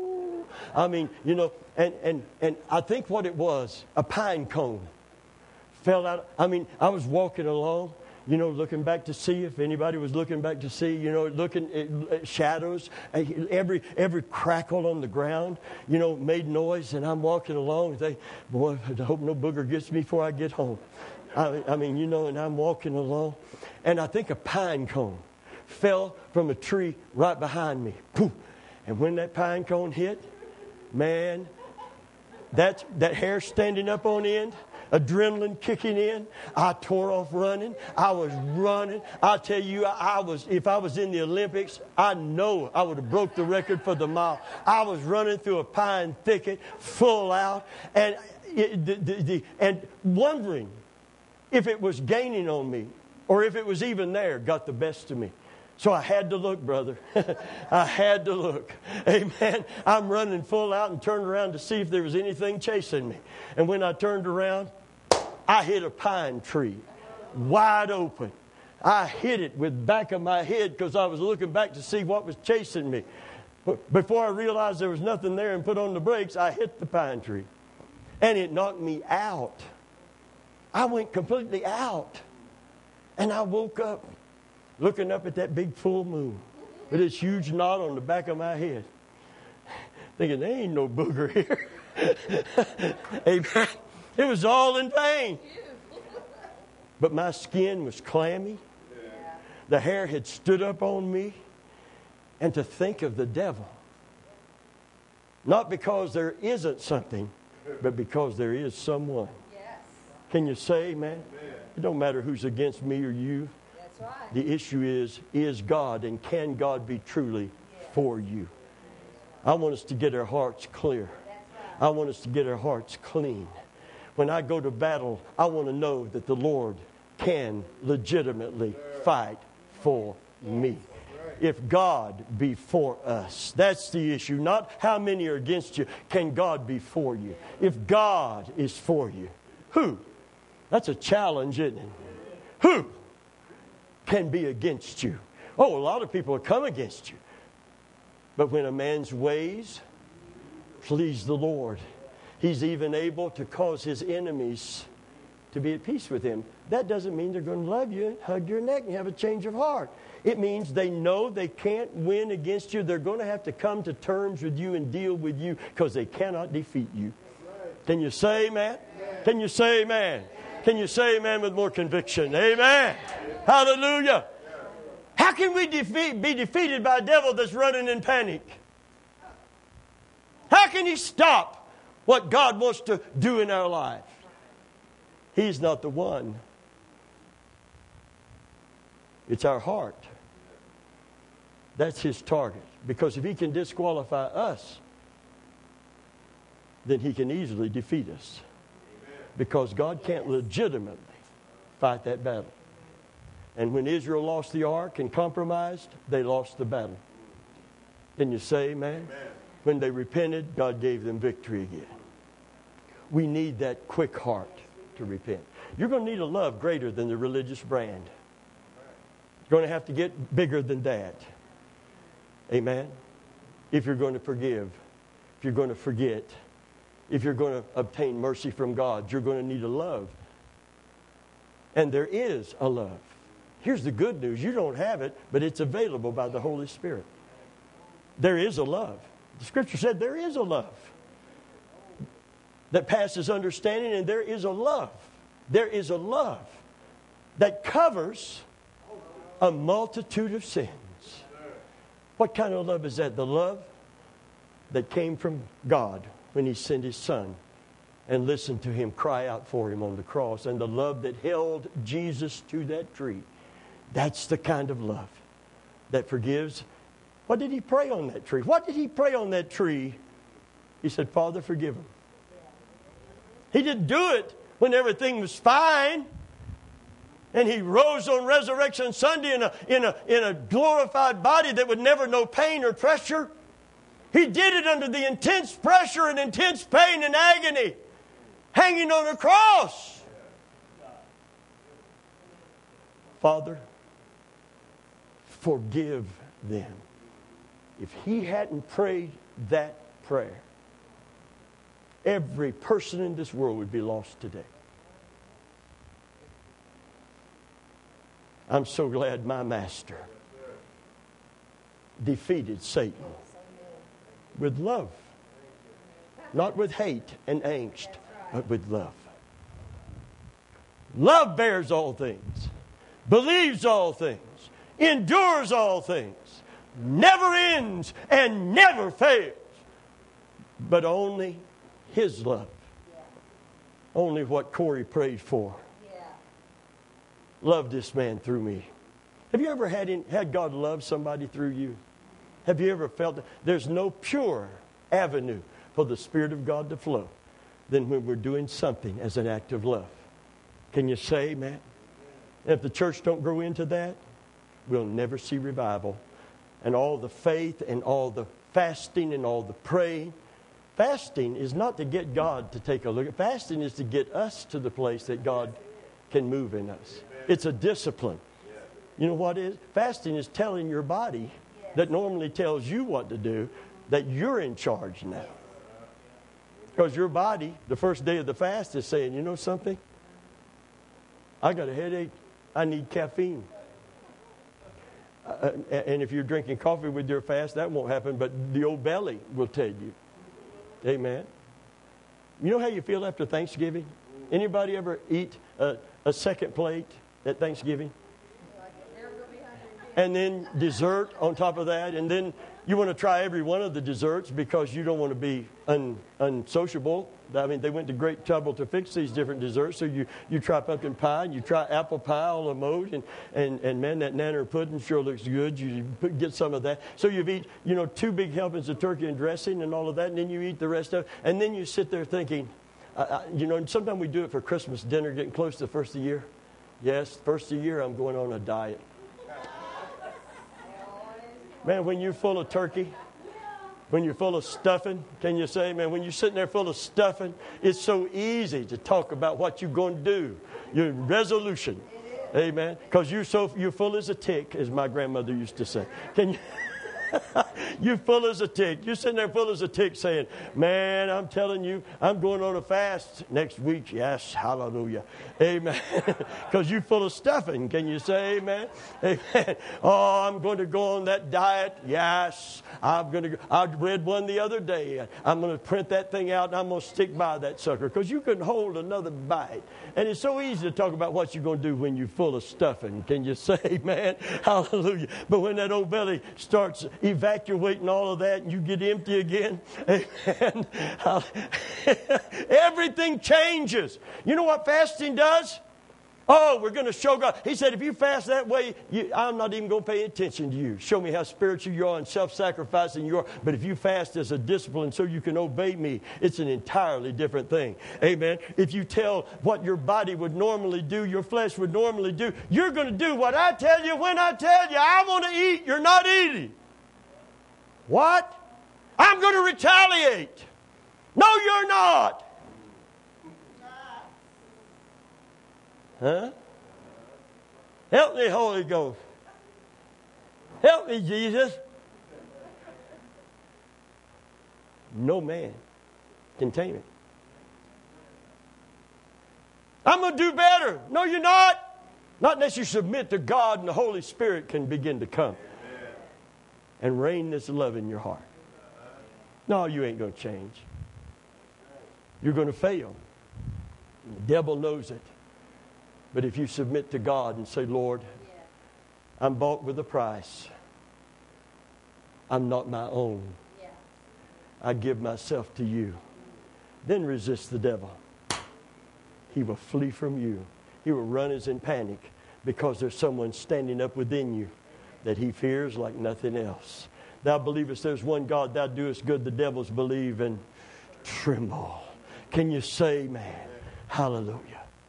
I mean, you know, and, and, and I think what it was, a pine cone fell out. I mean, I was walking along, you know, looking back to see if anybody was looking back to see, you know, looking at shadows. Every every crackle on the ground, you know, made noise. And I'm walking along and say, boy, I hope no booger gets me before I get home. I, I mean, you know, and I'm walking along. And I think a pine cone fell from a tree right behind me. Poof. And when that pine cone hit, man, that, that hair standing up on end, adrenaline kicking in, I tore off running. I was running. I tell you, I was, if I was in the Olympics, I know I would have broke the record for the mile. I was running through a pine thicket, full out, and, it, the, the, the, and wondering if it was gaining on me or if it was even there, got the best of me. So I had to look, brother. I had to look. Amen. I'm running full out and turned around to see if there was anything chasing me. And when I turned around, I hit a pine tree, wide open. I hit it with the back of my head because I was looking back to see what was chasing me. But before I realized there was nothing there and put on the brakes, I hit the pine tree. And it knocked me out. I went completely out. And I woke up looking up at that big full moon with this huge knot on the back of my head, thinking, there ain't no booger here. Amen. It was all in vain. But my skin was clammy. The hair had stood up on me. And to think of the devil, not because there isn't something, but because there is someone. Yes. Can you say, man? It don't matter who's against me or you. That's right. The issue is, is God, and can God be truly for you? I want us to get our hearts clear. I want us to get our hearts clean. When I go to battle, I want to know that the Lord can legitimately fight for me. If God be for us, that's the issue. Not how many are against you. Can God be for you? If God is for you, who? That's a challenge, isn't it? Who can be against you? Oh, a lot of people will come against you. But when a man's ways please the Lord, he's even able to cause his enemies to be at peace with him. That doesn't mean they're going to love you and hug your neck and have a change of heart. It means they know they can't win against you. They're going to have to come to terms with you and deal with you because they cannot defeat you. Can you say amen? Can you say amen? Can you say amen with more conviction? Amen. Hallelujah. How can we defeat, be defeated by a devil that's running in panic? How can he stop what God wants to do in our life? He's not the one. It's our heart. That's his target. Because if he can disqualify us, then he can easily defeat us. Because God can't legitimately fight that battle. And when Israel lost the ark and compromised, they lost the battle. Can you say amen? Amen. When they repented, God gave them victory again. We need that quick heart to repent. You're going to need a love greater than the religious brand. You're going to have to get bigger than that. Amen? If you're going to forgive, if you're going to forget, if you're going to obtain mercy from God, you're going to need a love. And there is a love. Here's the good news. You don't have it, but it's available by the Holy Spirit. There is a love. The Scripture said there is a love that passes understanding, and there is a love. There is a love that covers a multitude of sins. What kind of love is that? The love that came from God when He sent His Son and listened to Him cry out for Him on the cross, and the love that held Jesus to that tree. That's the kind of love that forgives. What did He pray on that tree? What did He pray on that tree? He said, Father, forgive them. He didn't do it when everything was fine. And He rose on Resurrection Sunday in a, in a, in a glorified body that would never know pain or pressure. He did it under the intense pressure and intense pain and agony, hanging on a cross. Father, forgive them. If He hadn't prayed that prayer, every person in this world would be lost today. I'm so glad my Master defeated Satan with love. Not with hate and angst, but with love. Love bears all things, believes all things, endures all things, never ends and never fails. But only His love. Only what Corey prayed for. Love this man through me. Have you ever had, in, had God love somebody through you? Have you ever felt that? There's no pure avenue for the Spirit of God to flow than when we're doing something as an act of love. Can you say amen? And if the church don't grow into that, we'll never see revival. And all the faith and all the fasting and all the praying. Fasting is not to get God to take a look. Fasting is to get us to the place that God can move in us. It's a discipline. You know what it is? Fasting is telling your body that normally tells you what to do, that you're in charge now. Because your body, the first day of the fast, is saying, you know something? I got a headache. I need caffeine. Uh, and if you're drinking coffee with your fast, that won't happen, but the old belly will tell you. Amen. You know how you feel after Thanksgiving? Anybody ever eat a, a second plate at Thanksgiving? And then dessert on top of that. And then you want to try every one of the desserts because you don't want to be un, unsociable. I mean, they went to great trouble to fix these different desserts. So you, you try pumpkin pie, and you try apple pie a la mode. And, and, and man, that nanner pudding sure looks good. You put, get some of that. So you've eat, you know, two big helpings of turkey and dressing and all of that. And then you eat the rest of it. And then you sit there thinking, uh, you know, sometimes we do it for Christmas dinner, getting close to the first of the year. Yes, first of the year, I'm going on a diet. Man, when you're full of turkey, when you're full of stuffing, can you say, man, when you're sitting there full of stuffing, it's so easy to talk about what you're going to do, your resolution. Amen. Because you're so you're full as a tick, as my grandmother used to say. Can you? You're full as a tick. You're sitting there full as a tick saying, man, I'm telling you, I'm going on a fast next week. Yes, hallelujah. Amen. Because you're full of stuffing. Can you say amen? Amen. Oh, I'm going to go on that diet. Yes. I'm going to go. I read one the other day. I'm going to print that thing out and I'm going to stick by that sucker because you couldn't hold another bite. And it's so easy to talk about what you're going to do when you're full of stuffing. Can you say amen? Hallelujah. But when that old belly starts evacuating all of that and you get empty again, amen. Everything changes. You know what fasting does? Oh, we're going to show God. He said, if you fast that way, you, I'm not even going to pay attention to you. Show me how spiritual you are and self-sacrificing you are. But if you fast as a discipline so you can obey me, it's an entirely different thing. Amen. If you tell what your body would normally do, your flesh would normally do, you're going to do what I tell you when I tell you. I want to eat. You're not eating. What? I'm going to retaliate. No, you're not. Huh? Help me, Holy Ghost. Help me, Jesus. No man can tame it. I'm going to do better. No, you're not. Not unless you submit to God and the Holy Spirit can begin to come and rain this love in your heart. No, you ain't going to change. You're going to fail. The devil knows it. But if you submit to God and say, Lord, I'm bought with a price. I'm not my own. I give myself to you. Then resist the devil. He will flee from you. He will run as in panic because there's someone standing up within you that he fears like nothing else. Thou believest there's one God, thou doest good, the devils believe and tremble. Can you say amen? Hallelujah.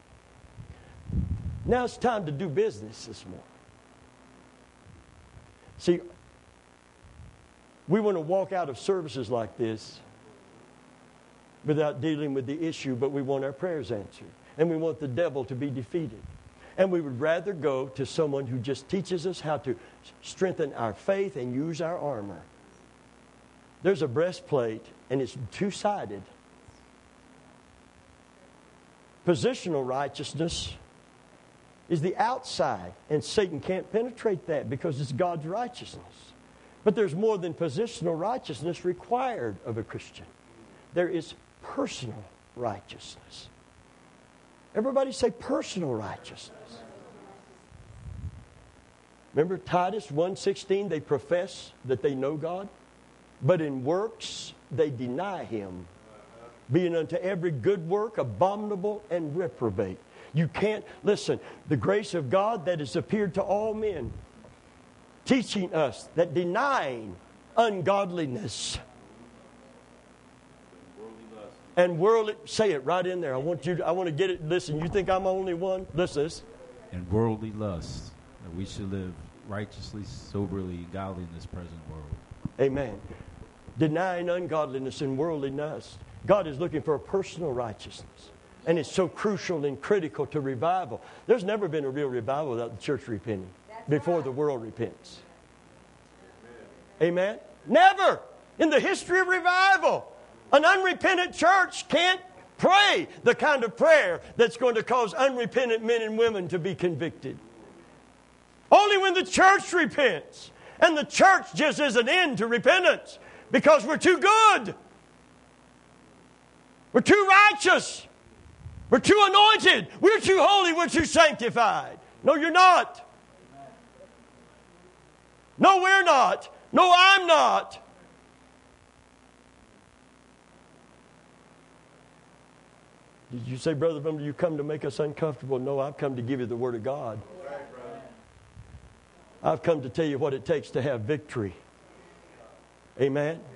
Now it's time to do business this morning. See, we want to walk out of services like this without dealing with the issue, but we want our prayers answered. And we want the devil to be defeated. And we would rather go to someone who just teaches us how to strengthen our faith and use our armor. There's a breastplate, and it's two-sided. Positional righteousness is the outside, and Satan can't penetrate that because it's God's righteousness. But there's more than positional righteousness required of a Christian. There is personal righteousness. Everybody say personal righteousness. Remember Titus one sixteen, they profess that they know God, but in works they deny Him, being unto every good work abominable and reprobate. You can't, listen, the grace of God that has appeared to all men, teaching us that denying ungodliness and worldly, say it right in there. I want you to, I want to get it. Listen, you think I'm the only one? Listen. And worldly lust, that we should live righteously, soberly, godly in this present world. Amen. Denying ungodliness and worldliness. God is looking for a personal righteousness. And it's so crucial and critical to revival. There's never been a real revival without the church repenting before the world repents. Amen? Never in the history of revival. An unrepentant church can't pray the kind of prayer that's going to cause unrepentant men and women to be convicted. Only when the church repents. And the church just is an end to repentance because we're too good. We're too righteous. We're too anointed. We're too holy. We're too sanctified. No, you're not. No, we're not. No, I'm not. Did you say, Brother Bumble, you come to make us uncomfortable? No, I've come to give you the Word of God. I've come to tell you what it takes to have victory. Amen? Amen.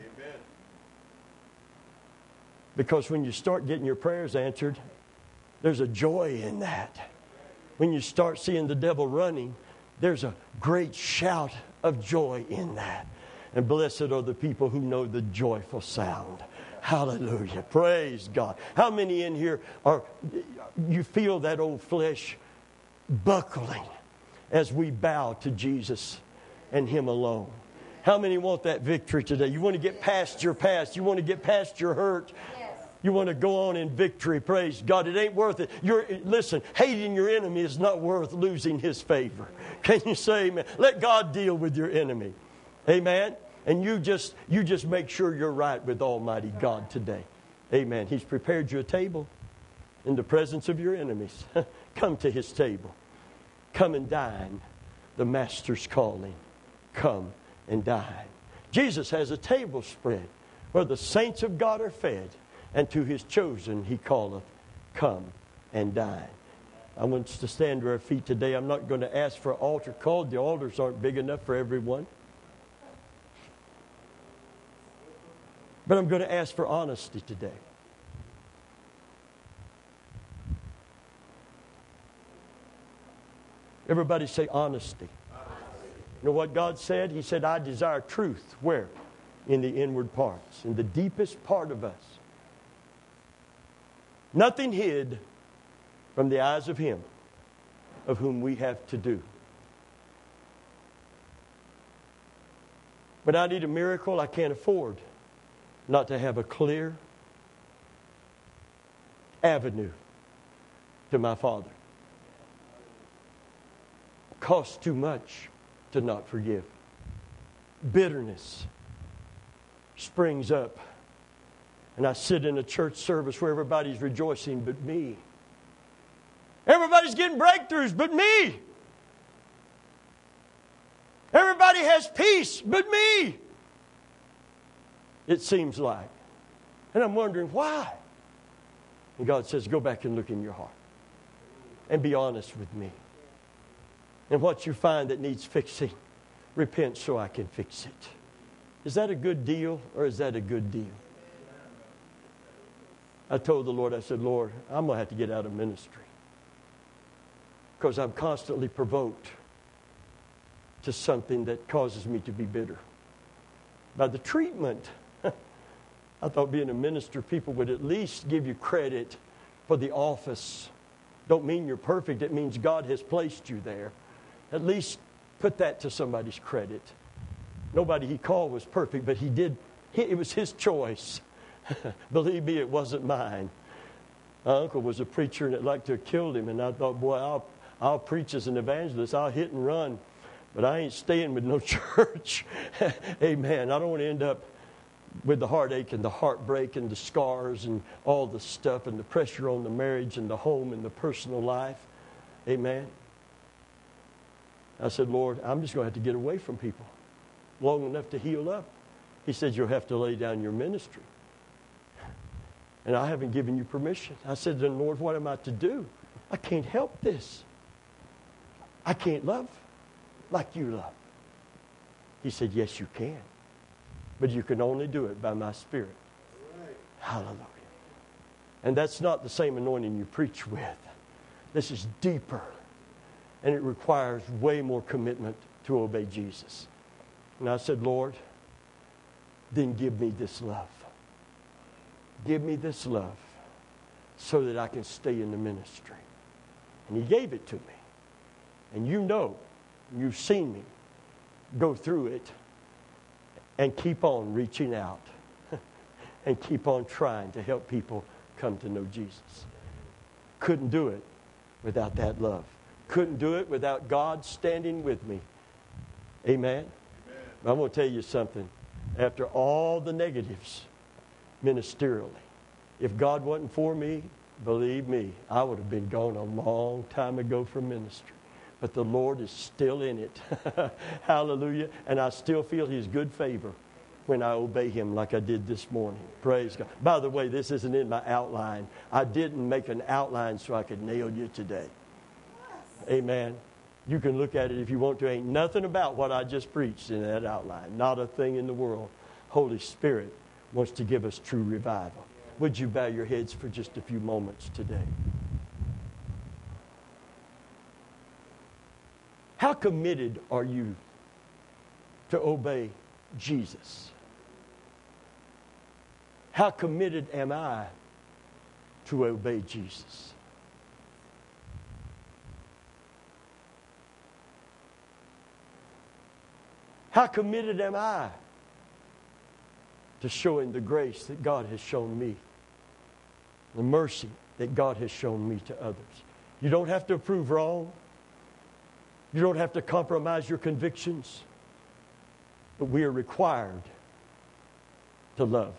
Because when you start getting your prayers answered, there's a joy in that. When you start seeing the devil running, there's a great shout of joy in that. And blessed are the people who know the joyful sound. Hallelujah. Praise God. How many in here are, you feel that old flesh buckling as we bow to Jesus and Him alone? How many want that victory today? You want to get past your past. You want to get past your hurt. Yes. You want to go on in victory. Praise God. It ain't worth it. You're, listen, hating your enemy is not worth losing his favor. Can you say amen? Let God deal with your enemy. Amen? And you just, you just make sure you're right with Almighty God today. Amen. He's prepared you a table in the presence of your enemies. Come to his table. Come and dine. The Master's calling. Come and dine. Jesus has a table spread where the saints of God are fed, and to his chosen he calleth, come and dine. I want us to stand to our feet today. I'm not going to ask for an altar call. The altars aren't big enough for everyone. But I'm going to ask for honesty today. Everybody say honesty. You know what God said? He said, I desire truth. Where? In the inward parts, in the deepest part of us. Nothing hid from the eyes of him of whom we have to do. But I need a miracle. I can't afford not to have a clear avenue to my Father. It costs too much to not forgive. Bitterness springs up. And I sit in a church service where everybody's rejoicing but me. Everybody's getting breakthroughs but me. Everybody has peace but me. It seems like. And I'm wondering why. And God says, go back and look in your heart. And be honest with me. And what you find that needs fixing, repent so I can fix it. Is that a good deal or is that a good deal? I told the Lord, I said, Lord, I'm going to have to get out of ministry. Because I'm constantly provoked to something that causes me to be bitter. By the treatment, I thought being a minister, people would at least give you credit for the office. Don't mean you're perfect. It means God has placed you there. At least put that to somebody's credit. Nobody he called was perfect, but he did. He, it was his choice. Believe me, it wasn't mine. My uncle was a preacher and it liked to have killed him. And I thought, boy, I'll, I'll preach as an evangelist. I'll hit and run. But I ain't staying with no church. Amen. I don't want to end up with the heartache and the heartbreak and the scars and all the stuff and the pressure on the marriage and the home and the personal life. Amen. I said, Lord, I'm just going to have to get away from people long enough to heal up. He said, you'll have to lay down your ministry. And I haven't given you permission. I said, then Lord, what am I to do? I can't help this. I can't love like you love. He said, yes, you can. But you can only do it by my Spirit. Right. Hallelujah. And that's not the same anointing you preach with. This is deeper. And it requires way more commitment to obey Jesus. And I said, Lord, then give me this love. Give me this love so that I can stay in the ministry. And he gave it to me. And you know, you've seen me go through it and keep on reaching out and keep on trying to help people come to know Jesus. Couldn't do it without that love. Couldn't do it without God standing with me. Amen? Amen. I'm going to tell you something. After all the negatives, ministerially, if God wasn't for me, believe me, I would have been gone a long time ago from ministry. But the Lord is still in it. Hallelujah. And I still feel his good favor when I obey him like I did this morning. Praise God. By the way, this isn't in my outline. I didn't make an outline so I could nail you today. Amen. You can look at it if you want to. Ain't nothing about what I just preached in that outline. Not a thing in the world. Holy Spirit wants to give us true revival. Would you bow your heads for just a few moments today? How committed are you to obey Jesus? How committed am I to obey Jesus? How committed am I to showing the grace that God has shown me, the mercy that God has shown me to others? You don't have to approve wrong. You don't have to compromise your convictions. But we are required to love.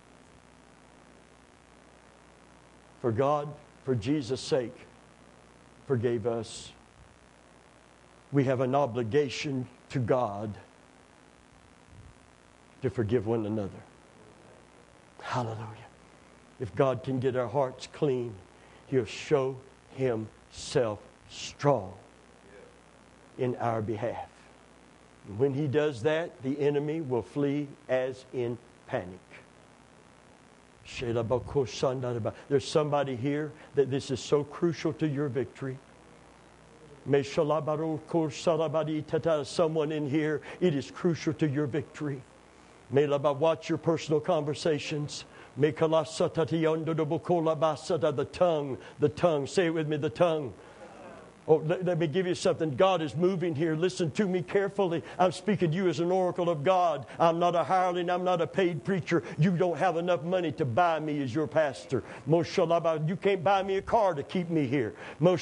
For God, for Jesus' sake, forgave us. We have an obligation to God to forgive one another. Hallelujah. If God can get our hearts clean, He'll show Himself strong in our behalf. And when He does that, the enemy will flee as in panic. There's somebody here that this is so crucial to your victory. Someone in here, it is crucial to your victory. Watch your personal conversations. The tongue, the tongue. Say it with me, the tongue. Oh, let, let me give you something. God is moving here. Listen to me carefully. I'm speaking to you as an oracle of God. I'm not a hireling. I'm not a paid preacher. You don't have enough money to buy me as your pastor. You can't buy me a car to keep me here. You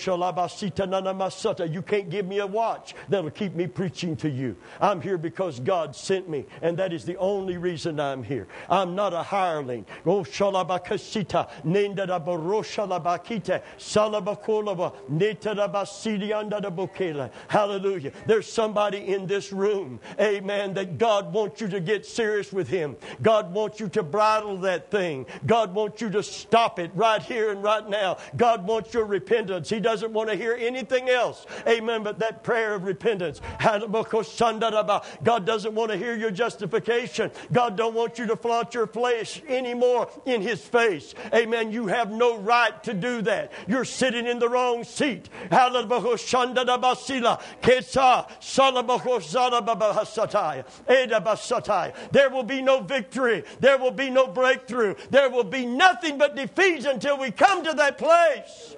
can't give me a watch that'll keep me preaching to you. I'm here because God sent me, and that is the only reason I'm here. I'm not a hireling. Oh, shalabakasita, nendadabaroshalabakite, salabakolava, netarabas. Hallelujah. There's somebody in this room, amen, that God wants you to get serious with Him. God wants you to bridle that thing. God wants you to stop it right here and right now. God wants your repentance. He doesn't want to hear anything else, amen, but that prayer of repentance. God doesn't want to hear your justification. God don't want you to flaunt your flesh anymore in His face. Amen. You have no right to do that. You're sitting in the wrong seat. Hallelujah. There will be no victory. There will be no breakthrough. There will be nothing but defeat until we come to that place.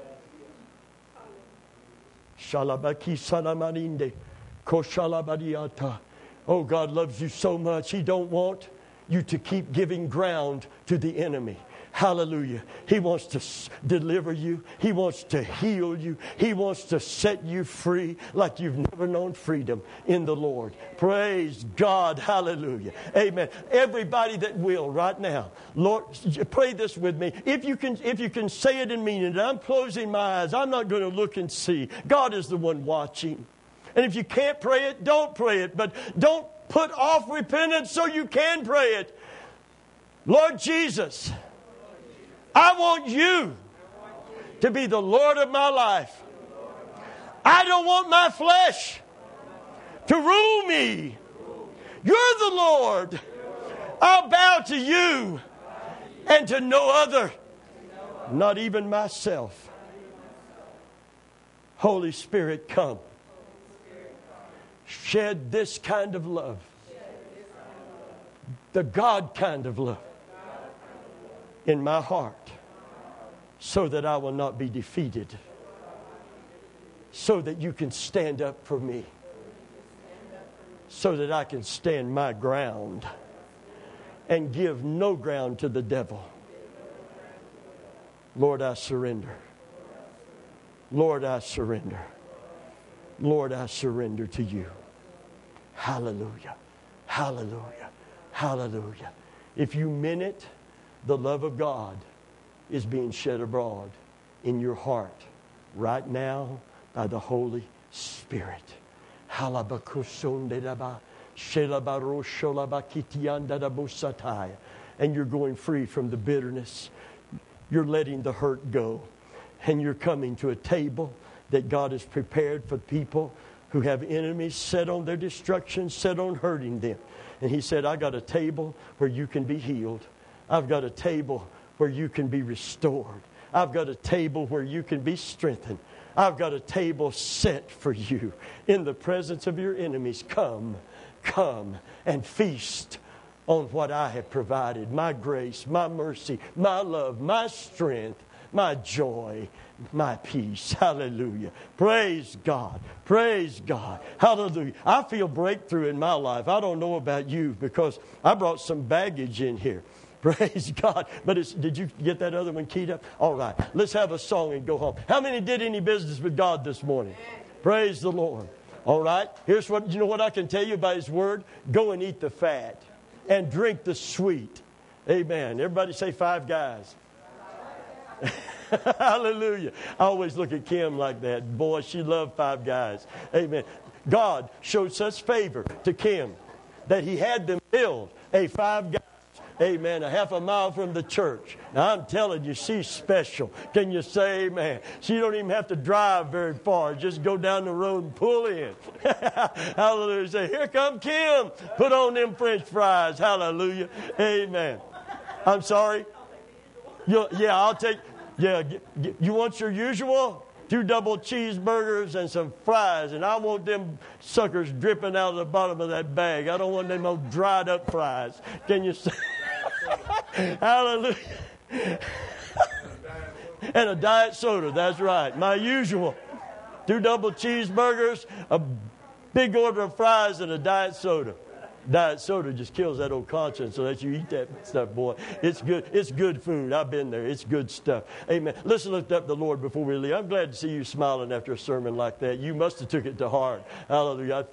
Oh, God loves you so much. He don't want you to keep giving ground to the enemy. Hallelujah. He wants to s- deliver you. He wants to heal you. He wants to set you free like you've never known freedom in the Lord. Praise God. Hallelujah. Amen. Everybody that will right now, Lord, pray this with me. If you can, if you can say it and mean it, I'm closing my eyes. I'm not going to look and see. God is the one watching. And if you can't pray it, don't pray it. But don't put off repentance so you can pray it. Lord Jesus, I want you to be the Lord of my life. I don't want my flesh to rule me. You're the Lord. I'll bow to you and to no other, not even myself. Holy Spirit, come. Shed this kind of love. The God kind of love in my heart, so that I will not be defeated, so that you can stand up for me, so that I can stand my ground and give no ground to the devil. Lord, I surrender. Lord, I surrender. Lord, I surrender to you. Hallelujah. Hallelujah. Hallelujah. If you mean it, the love of God is being shed abroad in your heart right now by the Holy Spirit. And you're going free from the bitterness. You're letting the hurt go. And you're coming to a table that God has prepared for people who have enemies set on their destruction, set on hurting them. And He said, I got a table where you can be healed. I've got a table where you can be restored. I've got a table where you can be strengthened. I've got a table set for you in the presence of your enemies. Come, come and feast on what I have provided. My grace, my mercy, my love, my strength, my joy, my peace. Hallelujah. Praise God. Praise God. Hallelujah. I feel breakthrough in my life. I don't know about you because I brought some baggage in here. Praise God. But it's, did you get that other one keyed up? All right. Let's have a song and go home. How many did any business with God this morning? Praise the Lord. All right. Here's what, you know what I can tell you about His Word? Go and eat the fat and drink the sweet. Amen. Everybody say Five Guys. Hallelujah. I always look at Kim like that. Boy, she loved Five Guys. Amen. God showed such favor to Kim that He had them build a Five Guys. Amen. A half a mile from the church. Now, I'm telling you, she's special. Can you say amen? She don't even have to drive very far. Just go down the road and pull in. Hallelujah. Say, here come Kim. Put on them French fries. Hallelujah. Amen. I'm sorry. You, yeah, I'll take... Yeah, you want your usual? Two double cheeseburgers and some fries. And I want them suckers dripping out of the bottom of that bag. I don't want them old dried up fries. Can you say? Hallelujah. And a diet soda. That's right. My usual. Two double cheeseburgers, a big order of fries, and a diet soda. Diet soda just kills that old conscience so that you eat that stuff, boy. It's good. It's good food. I've been there. It's good stuff. Amen. Let's lift up the Lord before we leave. I'm glad to see you smiling after a sermon like that. You must have took it to heart. Hallelujah.